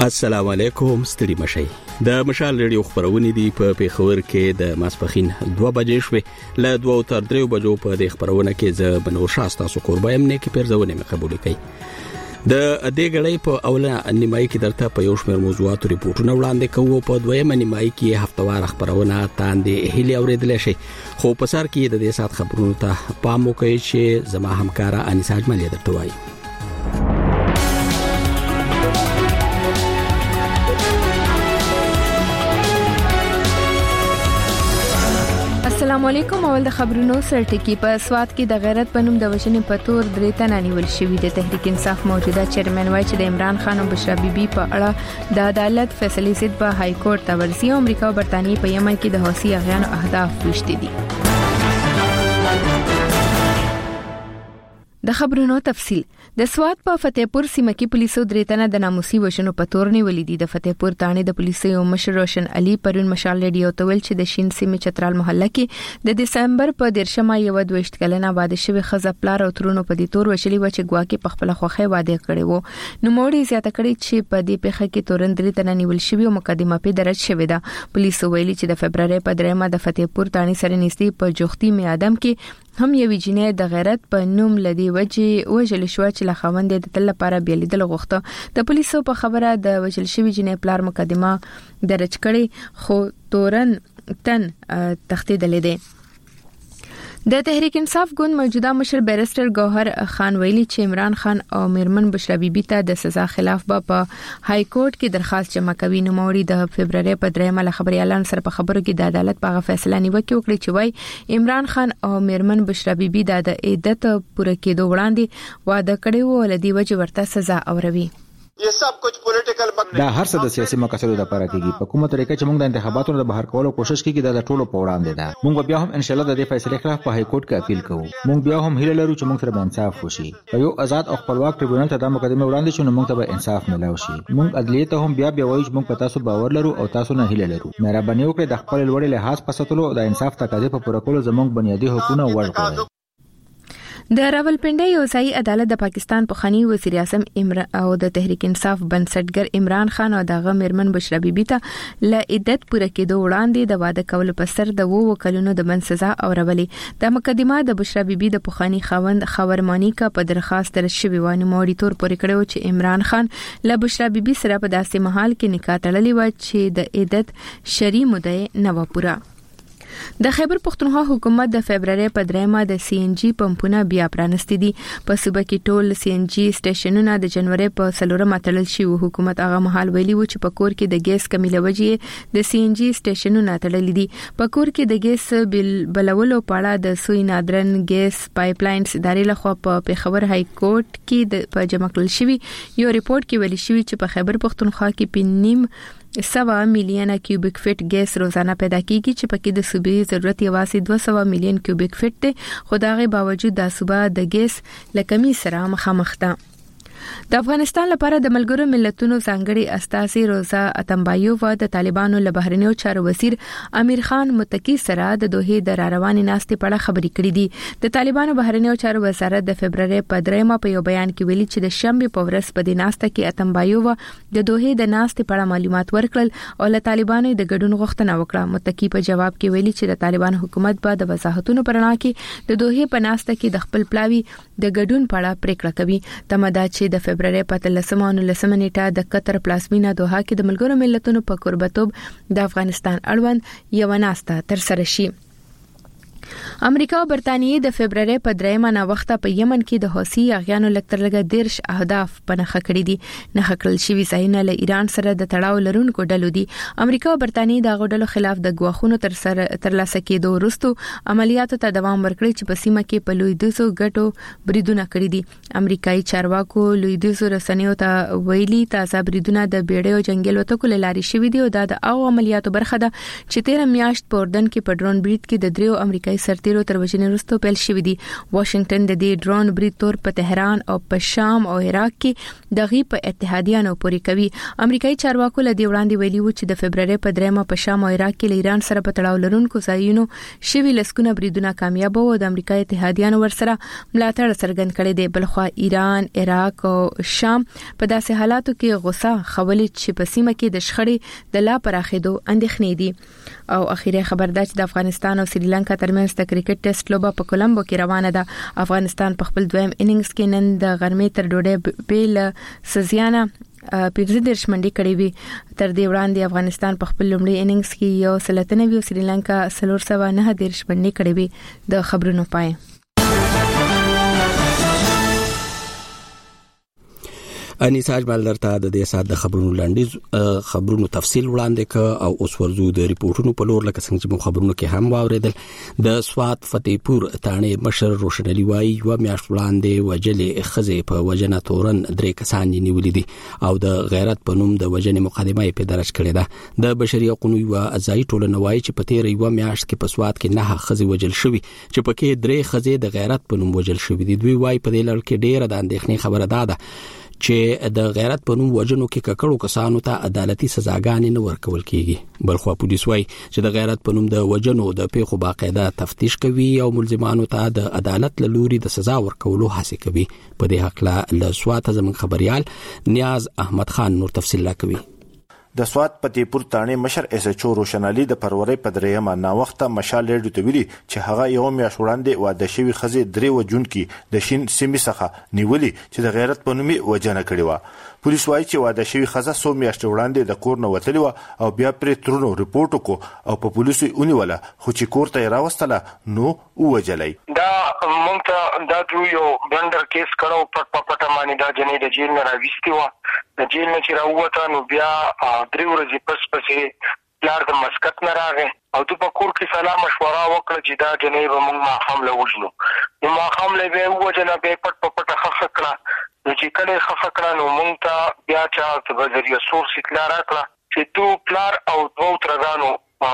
السلام علیکم، ستړي مشئ. د مشال ریډیو خبرونه دي په پیښور کې د ماسپخین 2 بجې شوې ل 2 تر 3 بجو په د خبرونه کې ز بنور شاستا سو قربایم نه کې پرځونه مې قبول کړي. د دې غړې په اوله نیمای کې درته په یو شمېر موضوعاتو ریپورتونه وړاندې کوو. په دویمه نیمای کې هفتوار خبرونه تاندې هلي اوریدل شي، خو په سر کې د دې سات خبرونو ته پام وکړئ چې زما همکارا انیسا اجمل درته وایي. السلام علیکم. اول د خبرونو سرټکی. په سواد کې د غیرت بنوم د وژنې په تور 3 تنه نیول شوی. د تحریک انصاف موجوده چیرمن وایي چې د عمران خان او بشرا بیبي په اړه د عدالت فیصله سید په های کورټ ته ورسي. امریکا او برتانیې په یمن کې د حوثي اغیانو اهداف وشتي دي. د خبرونو تفصیل. د سواد په فتحپور سیمه کې پولیسو 3 تنه د ناموسي وژنو په تور نیولې دي. د فتحپور تانه د پولیسو مشر روشن علي پرون مشال ریډیو ته ویل چې د شین سیمه چترال محله کې د دسمبر په 13 یو 22 کلنه واده شوی خزه پلار او ترونو په دې تور وشلي و چې ګواکې په خپل خوخه واده کړي وو. نو موړي زیاته کړي چې په دې پیښه کې تورن 3 تنه نیول شوی او مقدمه په درج شوی ده. پولیسو ویلي چې د فبرवरी په 3 د فتحپور تانه سره نږدې په جوختي میادم کې هم یو جنې د غیرت په نوم لدی وجل شو چې لا خوند د تل لپاره بیلیدل غوښته. د پولیسو په خبره د وجل شوی جنې پلار مقدمه درج کړي، خو تورن تن تختیدل دي. د تحریک انصاف ګوند موجوده مشر بیرستر گوهر خان ویلي چې عمران خان او میرمن بشرا بیبي ته د سزا خلاف په های کورټ کې درخواست جمع کوي. نو موري د فبرवरी په 3 خبري اعلان سره په خبرو کې د عدالت په فیصله نیوکه وکړي چې وای عمران خان او میرمن بشرا بیبي د عدت پوره کېدو وړاندې واده کړی و، لدی وجه ورته سزا اوروي. یہ سب کچھ پولیټیکل دا هر څه د سیاسي مقاصدو لپاره کیږي. په کومه طریقه چې موږ د انتخاباتو د بهر کولو کوشش کوي د ټولو په وړاندې ده. موږ بیا هم ان شاء الله د دې فیصله خلاف په های کورټ کې اپیل کوو. موږ بیا هم هیله لرو چې موږ سره انصاف وشي. په یو آزاد او خپلواک ټریبیونل ته د مقدمه وړاندې شو، نو موږ ته انصاف ملو شي. موږ عدلیه ته هم بیا وایو چې موږ په تاسو باور لرو او تاسو نه هیله لرو. مهرباني وکړئ د خپل لوړ لحاظ په ساتلو او د انصاف تقاضې په پوره کولو زموږ بنیادی حقوقونه ورکړئ. د راولپنډي یو ځای عدالت د پاکستان پخوانی وزیر اعظم او د تحریک انصاف بنسټګر عمران خان او دغه میرمن بشرا بیبي ته ل عدت پوره کېدو وړاندې د واده کولو په سر د 2 کلونو د بند سزا اورولې. د مقدمه د بشرا بیبي د پخوانی خاوند خاورمانی کا په درخواست درج شوی و. نو موري تور پورې کړو چې عمران خان له بشرا بیبي سره په داسې محل کې نکاح تړلې و چې د عدت شرعي مدعي نه و پوره. د خیبر پختونخوا حکومت د فبرवरी په 3 د سی ان جی پمپونه بیا پرانستي دي. په صوبه کې ټول سی ان جی سټیشنونه د جنوري په 4 متړل شي. حکومت هغه محل ویلي و چې په کور کې د ګیس کمی لوجې د سی ان جی سټیشنونه تړل دي. په کور کې د ګیس بلولو په اړه د سوی نادرن ګیس پایپ لاینز ادارې لخوا په پیښور های کورټ کې په جمع کړل شوی یو ریپورت کې ویلي شوی چې په خیبر پختونخوا کې 1.5 میلیونه کیوبیک فټ ګیس روزانه پیدا کیږي، چې پکې د صوبې ضرورت یوازې 200 میلیون کیوبیک فټ دی. خو دا غي باوجود د صوبه د ګیس لکمي سره مخامخ ده. د افغانستان لپاره د ملګرو ملتونو ځانګړي استازي روزا اتمبایووا د طالبانو له بهرنیو چارو وزیر امیر خان متکی سره د دوحه د رارواني ناستې په اړه خبرې کړې دي. د طالبانو بهرنیو چارو وزارت د فبرवरी په 3 په یو بیان کې ویلي چې د شنبه په ورځ په دې ناسته کې اتمبایووا د دوحه د ناستې په اړه معلومات ورکړل او له طالبانو د ګډون غوښتنه وکړه. متکی په جواب کې ویلي چې د طالبانو حکومت به د وضاحتونو پرنا کې د دوحه په ناسته کې د خپل پلاوی د ګډون په اړه پریکړه کوي. تمدا چې د فبرवरी په 13 نیټه د قطر پلازمینه دوحه کې د ملګرو ملتونو په قربتوب د افغانستان اړوند یو ناسته تر سره شي. امریکا او برتانیې د فبرवरी په 3 نه وخته په یمن کې د حوثي اغیانو لکترلګه 10 اهداف پنهخه کړی دي. نه خکل شوی ځایونه له ایران سره د تړاو لرونکو ډلو دي. امریکا او برتانیې د غوډلو خلاف د غواخونو تر لاسه کېدو وروسته عملیاتو ته دوام ورکړي چې په سیمه کې په لوی دوسو ګټو بریدونه کړی دي. امریکایي چارواکو لوی دوسو رسنیو ته ویلي تازه بریدونه د بیړیو جنگل وتکو لاري شوی دي او د او عملیاتو برخه ده چې 13 میاشت په اردن کې په ډرون برید کې د 3 امریکایي سرتیرو مهاجرو تر وژنې وروسته پیل شوې دي. واشنگټن د دې ډرون برید تور په تهران او په شام او عراق کې دغه په اتحادیانو پورې کوي. امریکایي چارواکو له دې وړاندې ویلي و چې د فبرवरी په 3 په شام او عراق کې ایران سره په تړاو لرونکو ځایونو شوي لسکونه بریدونه کامیاب وو. د امریکایي اتحادیانو ورسره ملاتړ څرګند کړی دی. بلخو ایران، عراق او شام په داسې حالاتو کې غوسه خولې چې په سیمه کې د شخړې د لا پراخېدو اندېښنې دي. او اخیری خبر دا چې د افغانستان او سریلانکا ترمنځ د کرکټ ټیسټ لوبه په کولمبو کې روانه ده. افغانستان په خپل دویم اننګز کې نن د غرمې تر ډوډۍ بیل سزیانا 15 منډي کړې وي. تر دې وړاندې افغانستان په خپل لومړي اننګز کې یو سلطنوي او سریلانکا 319 منډي کړې وي. د خبرونو پای. انیسا اجمل درته د دې سات د خبرونو لاندې خبرونو تفصیل وړاندې ک او اوس ورزو د ریپورتونو په لور لکه څنګه چې مو خبرونو کې هم واوریدل د سوات فتحپور تانې مشر روشنلی وای و میاشت وړاندې وجلې خزې په وجنه تورن 3 کسان نیولې دي او د غیرت په نوم د وجنې مقدمه په درج کړې ده. د بشري حقوقو او ازای ټولنه وای چې په تیر یو میاشت کې په سوات کې 9 خزې وجل شوې چې پکې 3 خزې د غیرت په نوم وجل شوې دي. دوی وای په دې لړ کې ډېر د اندېښنې خبره ده چې د غیرت په نوم وجنو کې ککړو کسانو ته عدالتي سزاګانې نه ورکول کیږي. بلخو پولیس وایي چې د غیرت په نوم د وجنو د پیښو باقاعده تفتیش کوي او ملزمانو ته د عدالت لوري د سزا ورکولو هڅه کوي. په دې حق له سوات زموږ خبريال نیاز احمد خان نور تفصیل راکوي. د سوات فتحپور تانې مشر اس ایچ او روشنالي د فروری په 3 نا وخته مشال ریډیو ته ویلي چې هغه یو میاشت وړاندې واده شوی خزې 3 وجونکي د شین سیمې څخه نیولي چې د غیرت په نوم وجنه کړی و. پولیس وایي چې واده شوی خزه 100 میاشتې وړاندې د کور نه وتلی و او بیا پرې ترونو ریپورت وکړو او په پولیسو ونیوله خو چې کور ته راوستله نو وجلای. دا مونږ ته دا یو بندر کیس کړو په پټمانی دا جنې د جیل نه راوستي و. د جیل نه چې راووته نو بیا 3 ورځې پسې پلار د مسکت نه راغی او د پکور کې سلام مشوره وکړه چې دا جنې به موږ ماښام له وژنو. نو ماښام له به وجنه به پټ خخ کړه. نو چې کله خخ کړه نو موږ ته بیا چې په ذریعہ سورس اطلاع راکړه چې تو پلار او 2 ترګانو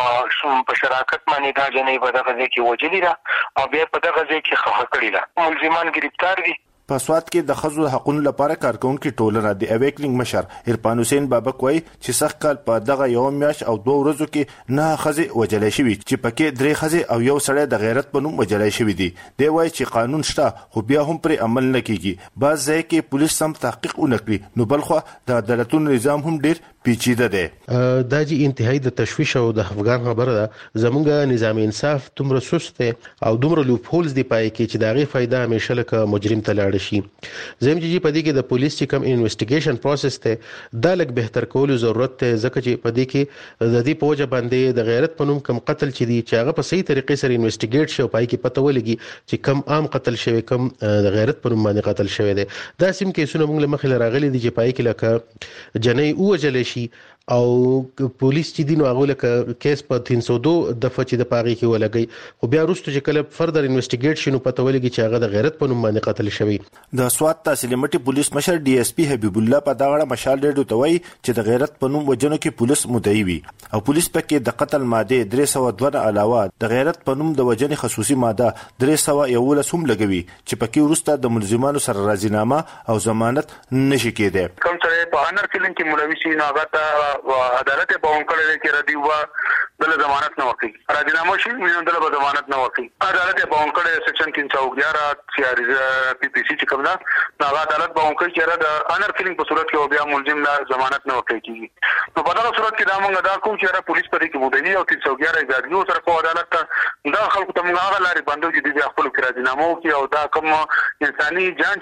په شراکت باندې دا جنې په دغه ځای کې وجلی را او بیا په دغه ځای کې خخ کړی را. ملزمان گرفتار دي. په سوات کې د خزو حقوقو لپاره کارکونکو ټولنه د اویکنګ مشر عرفان حسین بابک وایي چې سخت کال په دغه یو میاشت او 2 ورځو کې 9 خزې وجلې شوې چې پکې 3 خزې او یو سړی د غیرت په نوم وجلې شوې دي. دی وایي چې قانون شته خو بیا هم پر عمل نه کیږي. بعض ځای کې پولیس سم تحقیق ونکړي نو بلخو د عدالتونو نظام هم ډیر پیچیده دی. دا چې انتهایی د تشویش او د افغان خبره ده. زمونږ نظام انصاف دومره سست او دومره لوپ هولز دی پای کې چې داغه فائدہ همیشه لکه مجرم ته لاړ شي. زم چې په دې کې د پولیس چې کوم انویسټیګیشن پروسس ته دا لږ بهتر کولو ضرورت ته ځکه چې په دې کې د دې پوجا باندې د غیرت په نوم کم قتل چې دی چې هغه په صحیح طریقې سره انویسټیګیټ شي او پای کې پته ولګي چې کم عام قتل شوی کم د غیرت په نوم باندې قتل شوی دی. دا سیم کیسونه موږ مخې راغلي دي چې پای کې لکه جنې اوجل شي او پولیس چې دینو هغه لکه کیس په 302 دفعه چې د پاغي کې ولګي خو بیا وروسته چې کله فردر انویسټیګیټ شینو پته ولګي چې هغه د غیرت په نوم باندې قتل شوی. د سوات تحصیل مټي پولیس مشر ډي اس پی حبیب الله په دغه مشال ریډیو ته وایي چې د غیرت په نوم وجنو کې پولیس مدعي وي او پولیس پکې د قتل ماده 302 علاوه د غیرت په نوم د وجنې خصوصي ماده 311 هم لګوي چې پکې وروسته د ملزمانو سره راضینامه او ضمانت نشي کېده. کوم سره په انر کلین کې ملوي شي نو هغه عدالت په اون کړه کې ردی و بل ضمانت نه ورکړي. راضینامه شي نو دله به ضمانت نه ورکړي. عدالت په اون کړه سیکشن 311 سي پی پی سی چې کوم دا عدالت په اون کړه چې د انر کلین په صورت کې بیا ملزم لا ضمانت نه ورکړي کیږي. نو په دا صورت کې دا موږ دا کوم چې پولیس په دې کې مدني او 311 اداري سره په عدالت ته دا خلکو ته موږ هغه لاري باندې چې د خپل راضینامه کوي او دا کوم انساني جان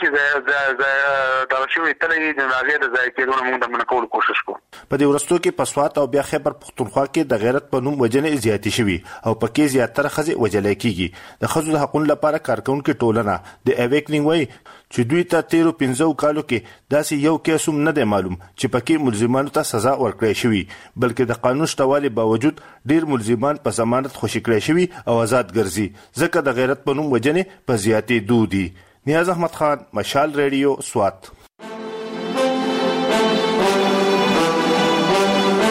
چې دا شوی تلې د هغه د ځای کېدو موږ د منکول کوشش کوو. په دې ورستو کې پسوات او بیا خیبر پختونخوا کې د غیرت په نوم وجنې زیاتې شوي او پکې زیاتره خزې وجلې کیږي. د خزو د حقوقو لپاره کارکونکو ټولنه د اویکنګ وایي چې دوی ته 13 کالو کې داسې یو کیس هم نه دی معلوم چې پکې ملزمانو ته سزا ورکړې شوی بلکې د قانون شتوالي باوجود ډیر ملزمان په ضمانت خوشی کړی شوی او آزاد ګرځي ځکه د غیرت په نوم وجنې په زیاتې دودي. نیاز احمد خان مشال ریډیو سوات.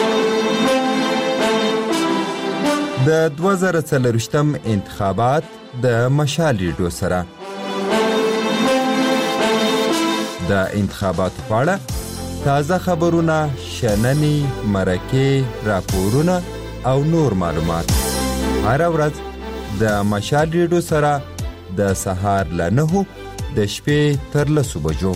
د 2024 انتخابات د مشال ریډیو سره. د انتخاباتو په اړه تازه خبرونه، شننې، مرکې، راپورونه او نور معلومات هر ورځ د مشال ریډیو سره د سهار له 9 د شپې تر 10 بجو.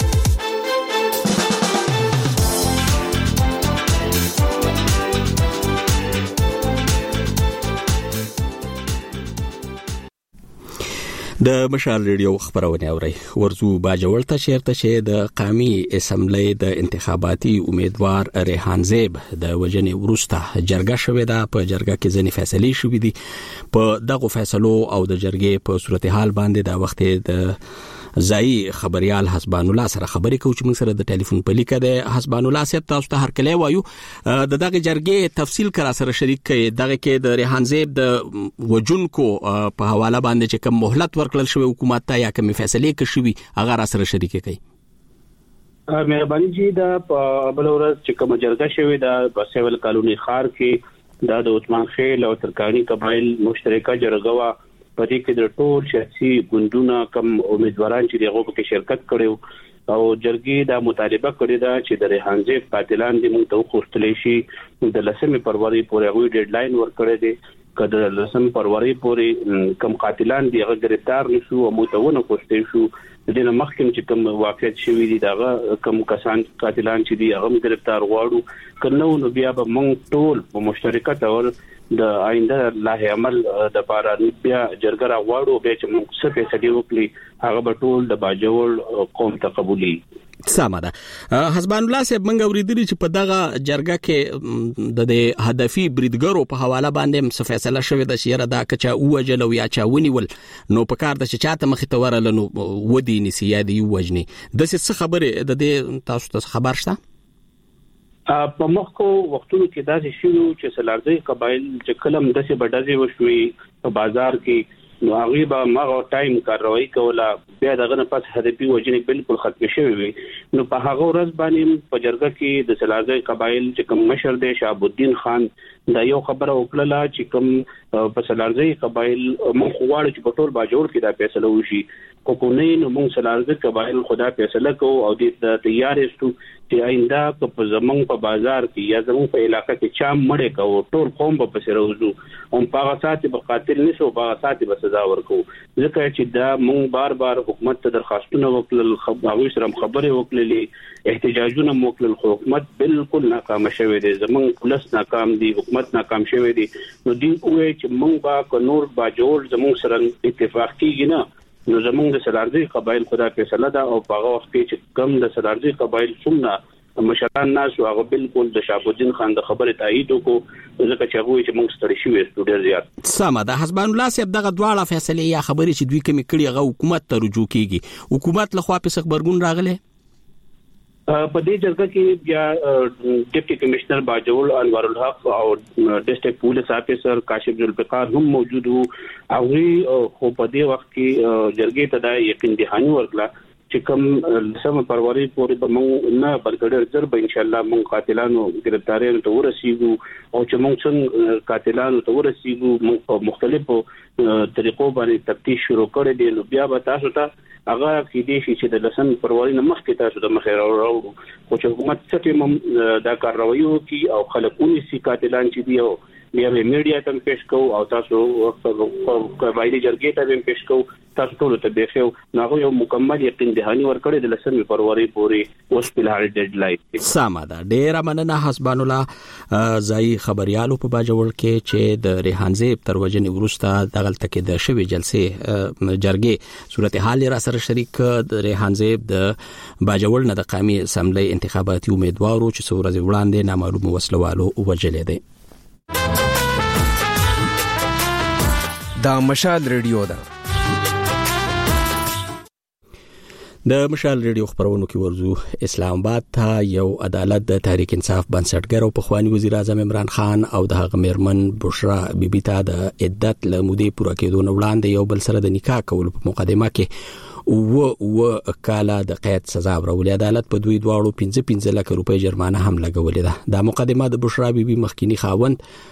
د مشال ریډیو خبرونه اوري. ورزو باجوړ ته شهرته شه د قومي اسمبلی د انتخاباتي امیدوار ریحان زیب د وجنې ورسته جرګه شوې ده. په جرګه کې ځنې فیصلې شوې دي. په دغه فیصلو او د جرګې په صورتحال باندې د وخت د ځای خبريال حسبان الله سره خبرې کوي چې موږ سره د ټلیفون په لیکه ده. حسبان الله صاحب تاسو ته هر کله وایو دغه جرګې تفصیل کرا سره شریک کړي. دغه کې د ریحان زیب د وجونکو په حواله باندې چې کوم مهلت ورکړل شوی حکومت ته یا کوم فیصله کې شوی هغه را سره شریک کړي. مهرباني جی دا بل ورځ چې کوم جرګه شوی دا بسویل کالونی خار کې دا د عثمان خیل او ترکانی قبایل مشترکه جرګه وا. په دې کې د ټول شخصي ګوندونو کم امیدواران چې دغه په شرکت کړي او جرګې دا مطالبه کړې ده چې د ریحان زیب قاتلان دې موږ ته وخوستلی شي. د 10 فروری پورې غوي ډیډلاین ورکړی دی. کله 10 فروری پورې کم قاتلان دې هغه گرفتار نشو او متونه کوشته شو. د دې مخکې چې کوم واقعیت شوی دی دا کم کسان قاتلان چې دي هغه گرفتار غواړو. کنه نو بیا به موږ ټول په مشترکه تور د آینده لاه عمل د بارا بیا جرګه راغواړو به چې موږ څه فیصله وکړي هغه به ټول د باجوړ قوم ته قبولي. سمه ده. حسبان الله صاحب منګ اوریدلی چې په دغه جرګه کې د هدفي بریدګرو په حواله باندې څه فیصله شوې ده چې یره دا کچا اوجل او یا چا ونیول نو په کار د چاته مخې ته ورل نو ودی نسی یا دی وجني د څه خبره د تاسو ته خبر شته؟ په مخکو وختونو کې دا شی چې سلارځي قبایل چې کلم دسه بډازي وشوي په بازار کې نو هغه به ماغه ټایم کاروي کوله بیا دغه نه پس هدفي وجنې بالکل ختم شوی وي. نو په هغه ورځ باندې په جرګه کې د سلارځي قبایل چې کوم مشر دی شهاب الدین خان دا یو خبره وکړه چې کوم په سلارځي قبایل مخ غواړي چې په ټول باجوړ کې دا فیصله وشي. کوکونې نو موږ سلارځي قبایل خدا فیصله کو او د تیار استو چې آینده په زمنګ په بازار کې یا زمنګ په علاقې کې چا مړې کو ټول قوم په پسې روزو او په هغه ساتي په قاتل نشو په هغه ساتي به سزا ورکو. ځکه چې دا موږ بار بار حکومت ته درخواستونه وکړل خبري سره خبرې وکړلې احتجاجونه وکړل حکومت بالکل ناکام شوی دی. زمنګ پولیس ناکام دي حکومت ناکام شوی دی. نو دی وې چې موږ با نور باجوړ زموږ سره اتفاق کیږي نه نو زمونږ د سلارځي قبایل خدا فیصله ده او په هغه وخت کې چې کم د سلارځي قبایل څومره مشران ناس هغه بالکل د شهاب الدین خان د خبره تایید وکړو ځکه چې هغه چې موږ ستړي شوې ډېر زیات. سمه ده. حسبان الله صاحب دغه دواړه فیصله یا خبرې چې دوی کوم کړي هغه حکومت ته رجوع کیږي. حکومت له خوا په خبرګون راغله په دې جرګه کې بیا ډیپټي کمشنر باجوړ انوار الحق او ډیسټریکټ پولیس افیسر کاشف ذوالفقار هم موجود وو. هغه خو په دې وخت کې جرګې ته دا یقین دهاني ورکړه چې کوم 10 فروری پورې به موږ نه بلګړر ضرب ان شاء الله موږ قاتلانو گرفتاریانو ته ورسیږو او چې موږ څنګه قاتلانو ته ورسیږو موږ په مختلفو طریقو باندې تفتیش شروع کړی دی. نو بیا به تاسو ته هغه کې دي چې د 10 فروری نه مخکې تاسو د مخې راوړو خو چې حکومت څه دا کاروایي کوي او خلکونی سي قاتلان چې دی او بیا به میډیا ته پیش کوو او تاسو قبایلی جرګې ته پیش کوو تاسو ټول ته به خو ناغو یو مکمل یقین دهاني ورکړی د 10 فروری پورې اوس په لاره ډیډلاین. سمه ده. ډیر مننه حسبان الله ځای خبريالو په باجوړ کې چې د ریحان زیب تر وجنې ورسته دغه تکي د شوی جلسه جرګې صورتحال را سره شریک د ریحان زیب د باجوړ نه د قومي اسمبلی انتخاباتي امیدوارو چې څورځ وړاندې نامعلوم وسلوالو وجلې دي. دا مشال ریډیو ده. د مشال ریډیو خبرونو کې ورزو اسلام آباد ته یو عدالت د تحریک انصاف بنسټګر او پخوانی وزیر اعظم عمران خان او د هغه میرمن بشرا بیبي ته د عدت لمودې پوره کېدو نه وړاندې یو بل سره د نکاح کول په مقدمه کې و کاله د قید سزا ورولې. عدالت په دوی دواړو 15 لک روپۍ جرمانه هم لګولې ده. دا مقدمه د بشرا بیبي مخکینی خاوند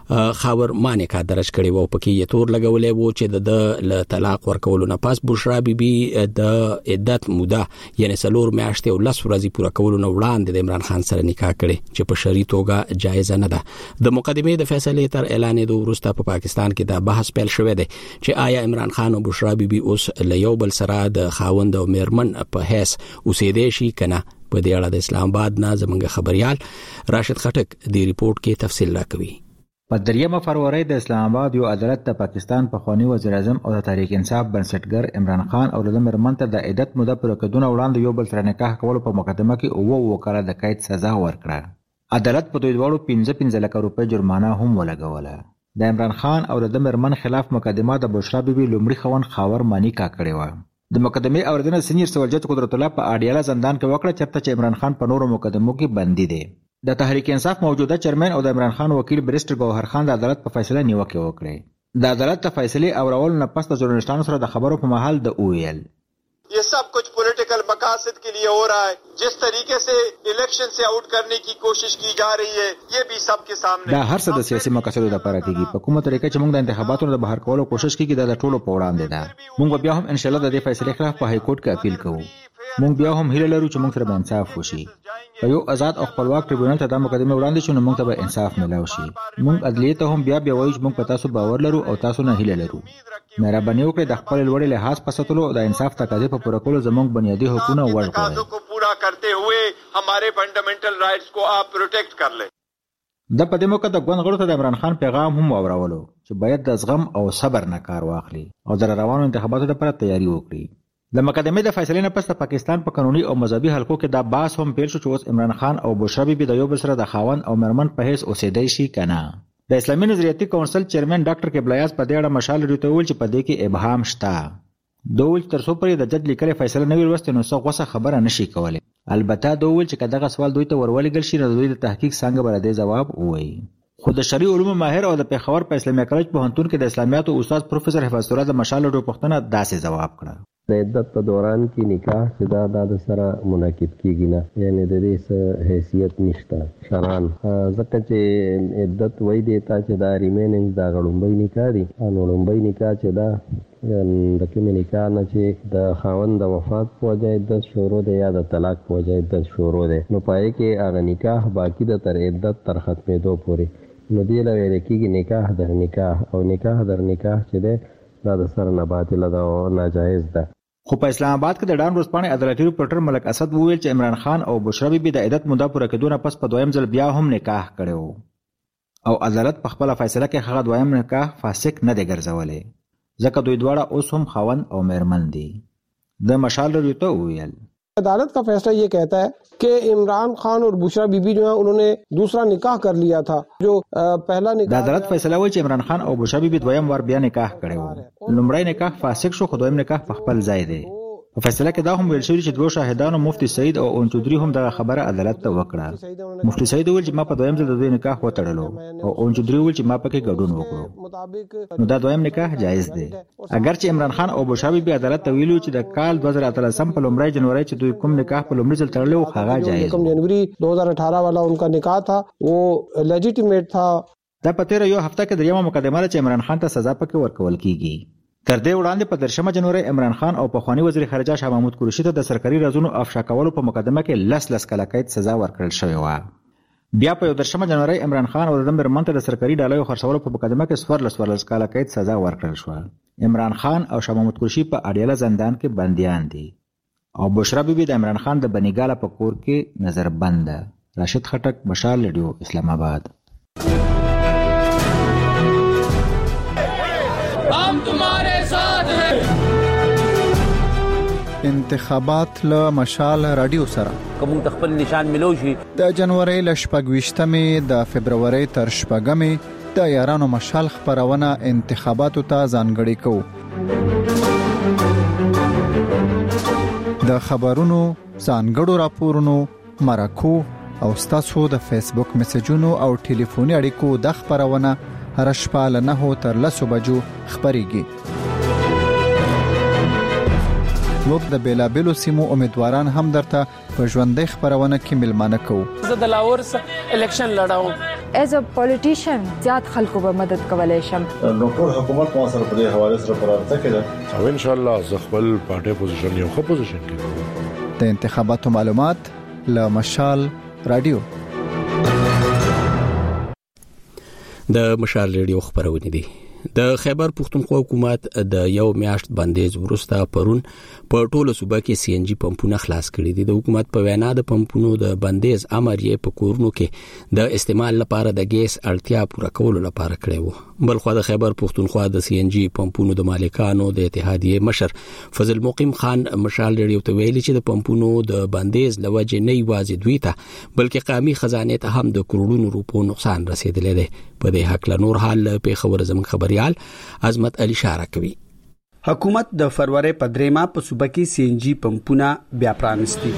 خاور مانیکا درج کړي وو پکې یې تور لګولې وو چې د طلاق ورکولو نه پس بشرا بیبي د عدت موده یعنی 4 میاشتې او 10 ورځې پوره کولو نه وړاندې د عمران خان سره نکاح کړي چې په شرعي توګه جایز نه ده د مقدمې د فیصلې تر اعلان د وروسته په پاکستان کې دا بحث پیل شوی دی چې آیا عمران خان او بشرا بیبي اوس له یو بل سره د خاوند او میرمن په حیث اوسېدې شي کنه په دې اړه د اسلام آباد نه زموږ خبريال راشد خټک د ریپورت کې تفصیل راکوي په 3 فروری د اسلام آباد یو عدالت د پاکستان په خوانی وزیر اعظم او د تحریک انصاف بنسټګر عمران خان او د مرمن ته د عدت موده پر کډونه وړاندې یو بل سره نکاح کول په مقدمه کې او وکړه د قید سزا ورکړه عدالت په دوی دواړو 15 لک روپۍ جرمانه هم ولګوله د عمران خان او د مرمن خلاف مقدمه د بشرا بیبي لومړي خوند خاور مانی کا کړې و د مقدمې اوریدنه سینیئر سول جج قدرت الله په اډیاله زندان کې وکړه چې عمران خان په نورو مقدمو کې بندي دي د تحریک انصاف موجوده چیرمن او د عمران خان وکیل بریسټر ګوهر خان د عدالت په فیصله نیوکه وکړه د عدالت د فیصلې اورول نه پس د ژورنالستانو سره د خبرو په محل د اویل ये सब कुछ पॉलिटिकल मकासद के लिए हो रहा है जिस तरीके से इलेक्शन से आउट करने की कोशिश की जा रही है ये भी सबके सामने دا هر څه د سیاسي مقاصدو لپاره کیږي په کومه طریقه چې موږ د انتخاباتو د بهر کولو کوشش کوي دا د ټولو په وړاندې ده موږ بیا هم ان شاء الله د دې فیصلې خلاف په های کورټ کې اپیل کوو موږ بیا هم هیله لرو چې موږ سره انصاف وشي په یو آزاد او خپلواک ټریبیونل ته د مقدمه وړاندې شو نو موږ ته انصاف ملو شي موږ عدلیه ته هم بیا وایو چې موږ په تاسو باور لرو او تاسو نه هیله لرو مهرباني وکړئ د خپل لوړ لحاظ په ساتلو او د انصاف تقاضې په پوره کولو زموږ بنیادی حقوقونه ورکړئ को पूरा करते हुए हमारे फंडामेंटल राइट्स को आप प्रोटेक्ट कर लें د په دې موقع د ګوند غړو ته د عمران خان پیغام هم واورولو چې باید د زغم او صبر نه کار واخلي او د روانو انتخاباتو لپاره تیاری وکړي د مقدمې د فیصلې نه پس د پاکستان په قانوني او مذهبي حلقو کې دا بحث هم پیل شو چې اوس عمران خان او بشرا بیبي د یو بل سره د خاوند او مرمن په حیث اوسېدای شي کنه د اسلامي نظریاتي کونسل چیرمن ډاکټر کبلیاس په دې اړه مشال لري ته ویل چې په دې کې ابهام شته دوی تر څو پرې د جج لیکلې فیصله نه ویل وسته نو څه غوسه خبره نشي کولای البته دوی چې کداغه سوال دوی ته ورولېګل شي نو دوی د تحقیق څنګه بر دې جواب وایي خو د شرعي علومو ماهر او د پیښور په اسلامي کالج پوهنتون کې د اسلامیاتو استاد پروفیسور حفاظ الله د مشال لري پښتنه داسې جواب کړ د عدت په دوران کې نکاح چې دا د سره منعقد کیږي نه یعنی د دې څه حیثیت نشته شرعاً ځکه چې عدت وای دی تا چې دا ریمیننګ دا غړومبۍ نکاح دی نو غړومبۍ نکاح چې دا د کوم نکاح نه چې د خاوند د وفات په وجه عدت شروع دی یا د طلاق په وجه عدت شروع دی نو پای کې هغه نکاح باقی د تر عدت تر ختمېدو پورې نو دی له ویل کېږي نکاح در نکاح او نکاح در نکاح چې دی دا د سره نه باطله ده او ناجایز ده خو په اسلام آباد کې د ډان ورځپاڼې عدالتي ریپورټر ملک اسد وویل چې عمران خان او بشرا بیبي د عدت موده پوره کېدو پس په دویم ځل بیا هم نکاح کړو او عدالت په خپل فیصله کې هغه دویم نکاح فاسق نه دی ګرځولې ځکه دوی دواړه اوس هم خاوند او میرمن دي د مشال لري ته ویل अदालत का फैसला ये कहता है कि इमरान खान और बुशरा बीबी जो है उन्होंने दूसरा निकाह कर लिया था जो पहला निकाह د عدالت فیصله وایي چې عمران خان او بشرا بیبي دویم وار بیا نکاح کړی و لومړی نکاح فاسق شو خو دویم نکاح په خپل ځای دی په فیصله کې دا هم ویل شوی چې دوه شاهدانو مفتي سعید او اون چودري هم د خبره عدالت ته وکړه مفتي سعید ویل چې ما په دویم ځل د دوی نکاح وتړلو او اون چودري ویل چې ما پکې ګډون وکړو نو دا دویم نکاح جایز دی اگر چې عمران خان او بشرا بیبي عدالت ته ویلو چې د کال 2013 په لومړی جنوري چې دوی کوم نکاح په لومړي ځل تړلو هغه جایز کوم جنوري 2018 والا उनका نکاح था वो लेजिटिमेट था دا په تیر یو هفته کې دریمه مقدمه چې عمران خان ته سزا پکې ورکول کیږي تر دې وړاندې په 13 جنوري عمران خان او پخوانی وزیر خارجه شاه محمود قریشي ته د سرکاري رازونو افشا کولو په مقدمه کې لس کاله قید سزا ورکړل شوې و بیا په 13 جنوري عمران خان او د مرمن ته د سرکاري ډالۍ خرڅولو په مقدمه کې 14 کاله قید سزا ورکړل شو عمران خان او شاه محمود قریشي په اډیاله زندان کې بنديان دي او بشرا بیبي د عمران خان د بنیګاله په کور کې نظر بند ده راشد خټک مشال ریډیو اسلام آباد हम तुम्हारे साथ हैं انتخابات له مشال رادیو سره کوم تخپل نشان ملو شي د جنوري ل 28مې د فبرवरी تر 8مې د یارانو مشال خبرونه انتخاباتو ته ځانګړي کوو د خبرونو ځانګړو راپورونو مرکو او ستاسو د فیسبوک میسجونو او ټلیفوني اړیکو د خبرونه هر شپه له 9 تر 10 بجو خبريږي موږ د بیلابلو سیمو امیدواران هم درته په ژوندۍ خبرونه کې ملمانه کوو زه د لاهور الیکشن لړاوم ایز ا پولیټیشن زیات خلکو به مدد کولای شم. نو ټول حکومت مو سره په دې حواله سره پرارته کړه او ان شاء الله ز خپل پارټي پوزیشن یو ښه پوزیشن کې. د انتخاباتو معلومات له مشال رادیو. د مشال رادیو خبرونه دي. د خیبر پختونخوا حکومت د یو میاشت بندیز ورسته پرون په ټوله صوبه کې سی ان جی پمپونه خلاص کړي دي. د حکومت په وینا د پمپونو د بندیز امر یې په کورونو کې د استعمال لپاره د ګیس اړتیا پوره کولو لپاره کړی و. بلخو د خیبر پختونخوا د سی ان جی پمپونو د مالکانو د اتحادیې مشر فضل مقیم خان مشال رادیو ته ویلي چې د پمپونو د بندیز لوجه نه یوازې دوی ته بلکې قومي خزانه ته هم د کروڑونو روپو نقصان رسیدلی دی. په دې حق له نور حال په خبر زموږ خبريال عظمت علي اشاره کوي. حکومت د فروری په دریمه په صوبه کې سی ان جی پمپونه بیا پرانستي.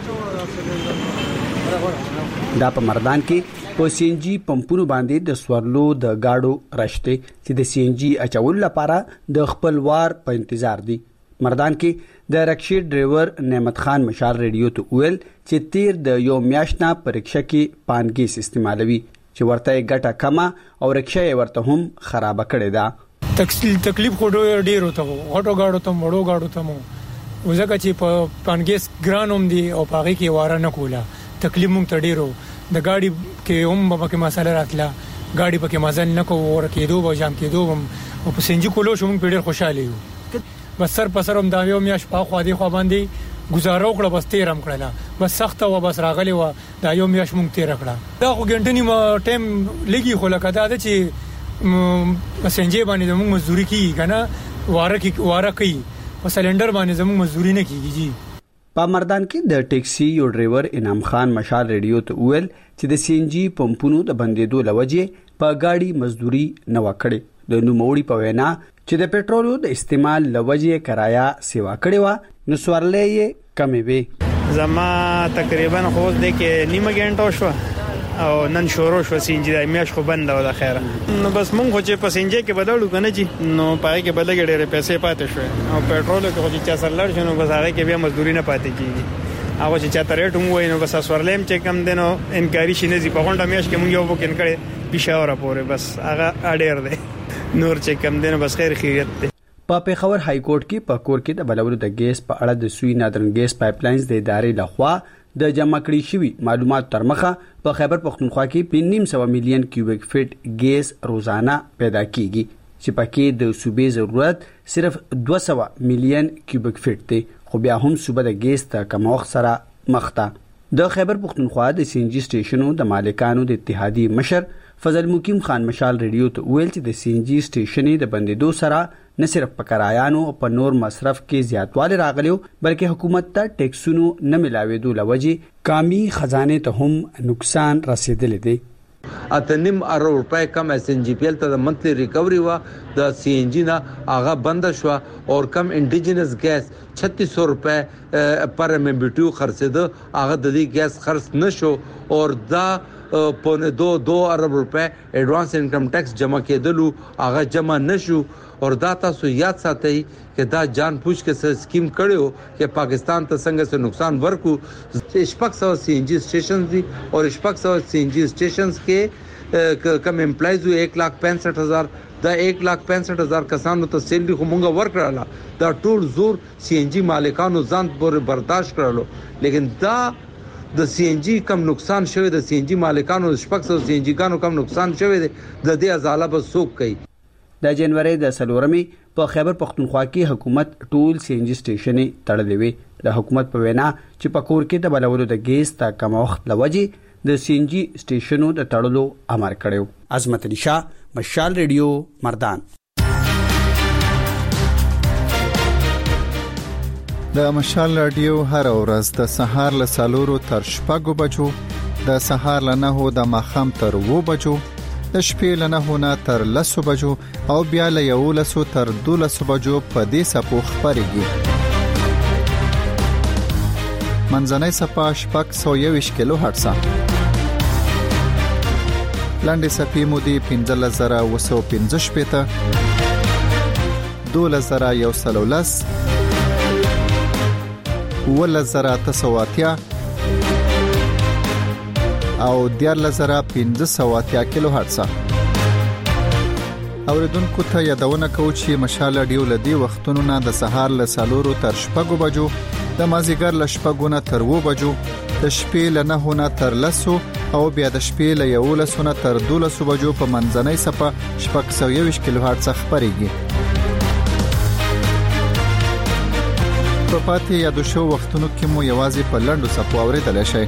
دا په مردان کې په سی ان جی پمپونو باندې د سورلو د گاډو رشته چې د سی ان جی اچول لپاره د خپلوار په انتظار دي. مردان کې د رکشې ډرایور نعمت خان مشال رادیو ته ویل چې تیر د یو میاشتنا پرکشه کې پانګیس استعمالوي چې ورته ګټه کمه او رکشې ورته هم خراب کړي دا. تکلیف خو ډیر وته غټو گاډو ته مړو گاډو ته مو وزګه چې په پانګیس ګرانوم دي او پاغي کې واره نه کوله تکلیف مونږ ته ډیرو د گاډي کې هم په کې مساله راتله گاډي په کې مزل نه کوو ورکېدو به جام کېدو او په سنجي کولو شو مونږ ډیر خوشاله یو. بس سر په سر هم دا یو میاش په خو دي خو باندې گزاره وکړه بس تیرم کړله بس سخت او بس راغلی و دا یو میاش مونږ تیر کړه. دا خو ګنټنی ما ټیم لګي خو لکه دا چې مسنجي باندې زموږ مزدوري کیږي کنه واره کوي په سلندر باندې زموږ مزدوري نه کیږي. په مردان کې د ټیکسي یو ډرایور انعام خان مشال رادیو ته ویل چې د سی ان جی پمپونو د بندیدو لوجه په گاډي مزدوري نه وکړي. د نوموړي په وینا چې د پېټرولو د استعمال لوجه کرایا سیوا کړي و نو سوارلې کمې وي. زما تقریبا خو د کې نیمه غنټه شو او نن شروع شو سینجی د میاش خو بند و د خیره نو بس مونږ خو چې پسنجي کې بدلو کنه چې نو پای کې بدلګ ډېر پیسې پاتې شو او پېټرول کې خو چې سر لړ شنو بس هغه کې بیا مزدوري نه پاتې کیږي. هغه چې چاته ریټ مو وینو بس سوارلم چې کم دینو انکاری شینه زی په غونډه میاش کې مونږ یو بوکین کړي پېښور پورې بس هغه اډیر دی نور چې کم دینو بس خیر خیریت دی. په پیښور های کورټ کې په کور کې د بلولو د ګیس په اړه د سوی نادرن ګیس پایپ لاینز د ادارې لخوا د جمع کړي شوی معلومات تر مخه په خیبر پختونخوا کې 5.5 میلیون کیوبیک فټ ګیس روزانه پیدا کیږي چې پکې د صوبې ضرورت صرف 200 میلیون کیوبیک فټ دی خو بیا هم صوبې د ګیس ته کموخ سره مخ ده. د خیبر پختونخوا د سی ان جی سټیشنو د مالکانو د اتحادیې مشر فضل مقیم خان مشال رادیو ته ویل چې د سی ان جی سټیشنې د بندیدو سره نه صرف په کرایانو او په نور مصرف کې زیاتوالی راغلیو بلکې حکومت ته ټیکسونو نه ملاوېدو لوجه قومي خزانه ته هم نقصان رسیدلی دی. اتنیم ارو روپے کم ایس ان جی پی ایل ته د منتلی ریکوری وا د سی ان جی نا هغه بند شو او کم انډیجنس ګیس 3600 روپے پر ایم بی ټی خرڅیده هغه د دې ګیس خرڅ نشو او دا پونه 2 ارب روپے ایڈوانس انکم ټیکس جمع کېدلو هغه جمع نشو او دا تاسو یاد ساتئ چې دا جان پوښ کې سکیم کړو چې پاکستان ته څنګه څه نقصان ورکو. شپږ سو سی ان جی سټیشنز دي او شپږ سو سی ان جی سټیشنز کې کم امپلایز 1,65,000 دا 1,65,000 کسانو ته سیلري خو مونږ ورکړله دا ټول زور سی ان جی مالکانو ځان پورې برداشت کړلو لیکن دا د سی ان جی کم نقصان شوی د سی ان جی مالکانو شپږ سو سی ان جی ګانو کم نقصان شوی د دې ازاله به سوق کوي. د جنوري د سلورمې په خیبر پختونخوا کې حکومت ټول سی ان جی سټیشنې تړلې وي. د حکومت په وینا چې په کور کې د بلولو د ګیس ته کم وخت لوجه د سی ان جی سټیشنو د تړلو امر کړو. عظمت علي شاه مشال رادیو مردان. د مشال رادیو هر ورځ د سهار له 4 تر 6 بجو د سهار له 9 د ماخام تر 2 بجو د شپې له 9 نه تر 10 بجو او بیا له 11 تر 12 بجو په دې سپو خبرېږي. منځنۍ صفه 621 کیلو هرتز لاندې صفې مودې 15915 2110 ولزرا تسواتیا او 14580 کیلو هرتز. اوریدونکو ته یادونه کوو چې مشال رادیو لدی وختونو نه د سهار له 4 تر 6 بجو، د مازیګر له 6 نه تر 9 بجو، د شپې له 9 نه تر 10 او بیا د شپې له 11 نه تر 12 بجو په منځنۍ صفه 620 کیلو هرتز خبريږي. په پاتې یادو شو وختونو کې مو یوازې په لنډو صفو اوریدل شي.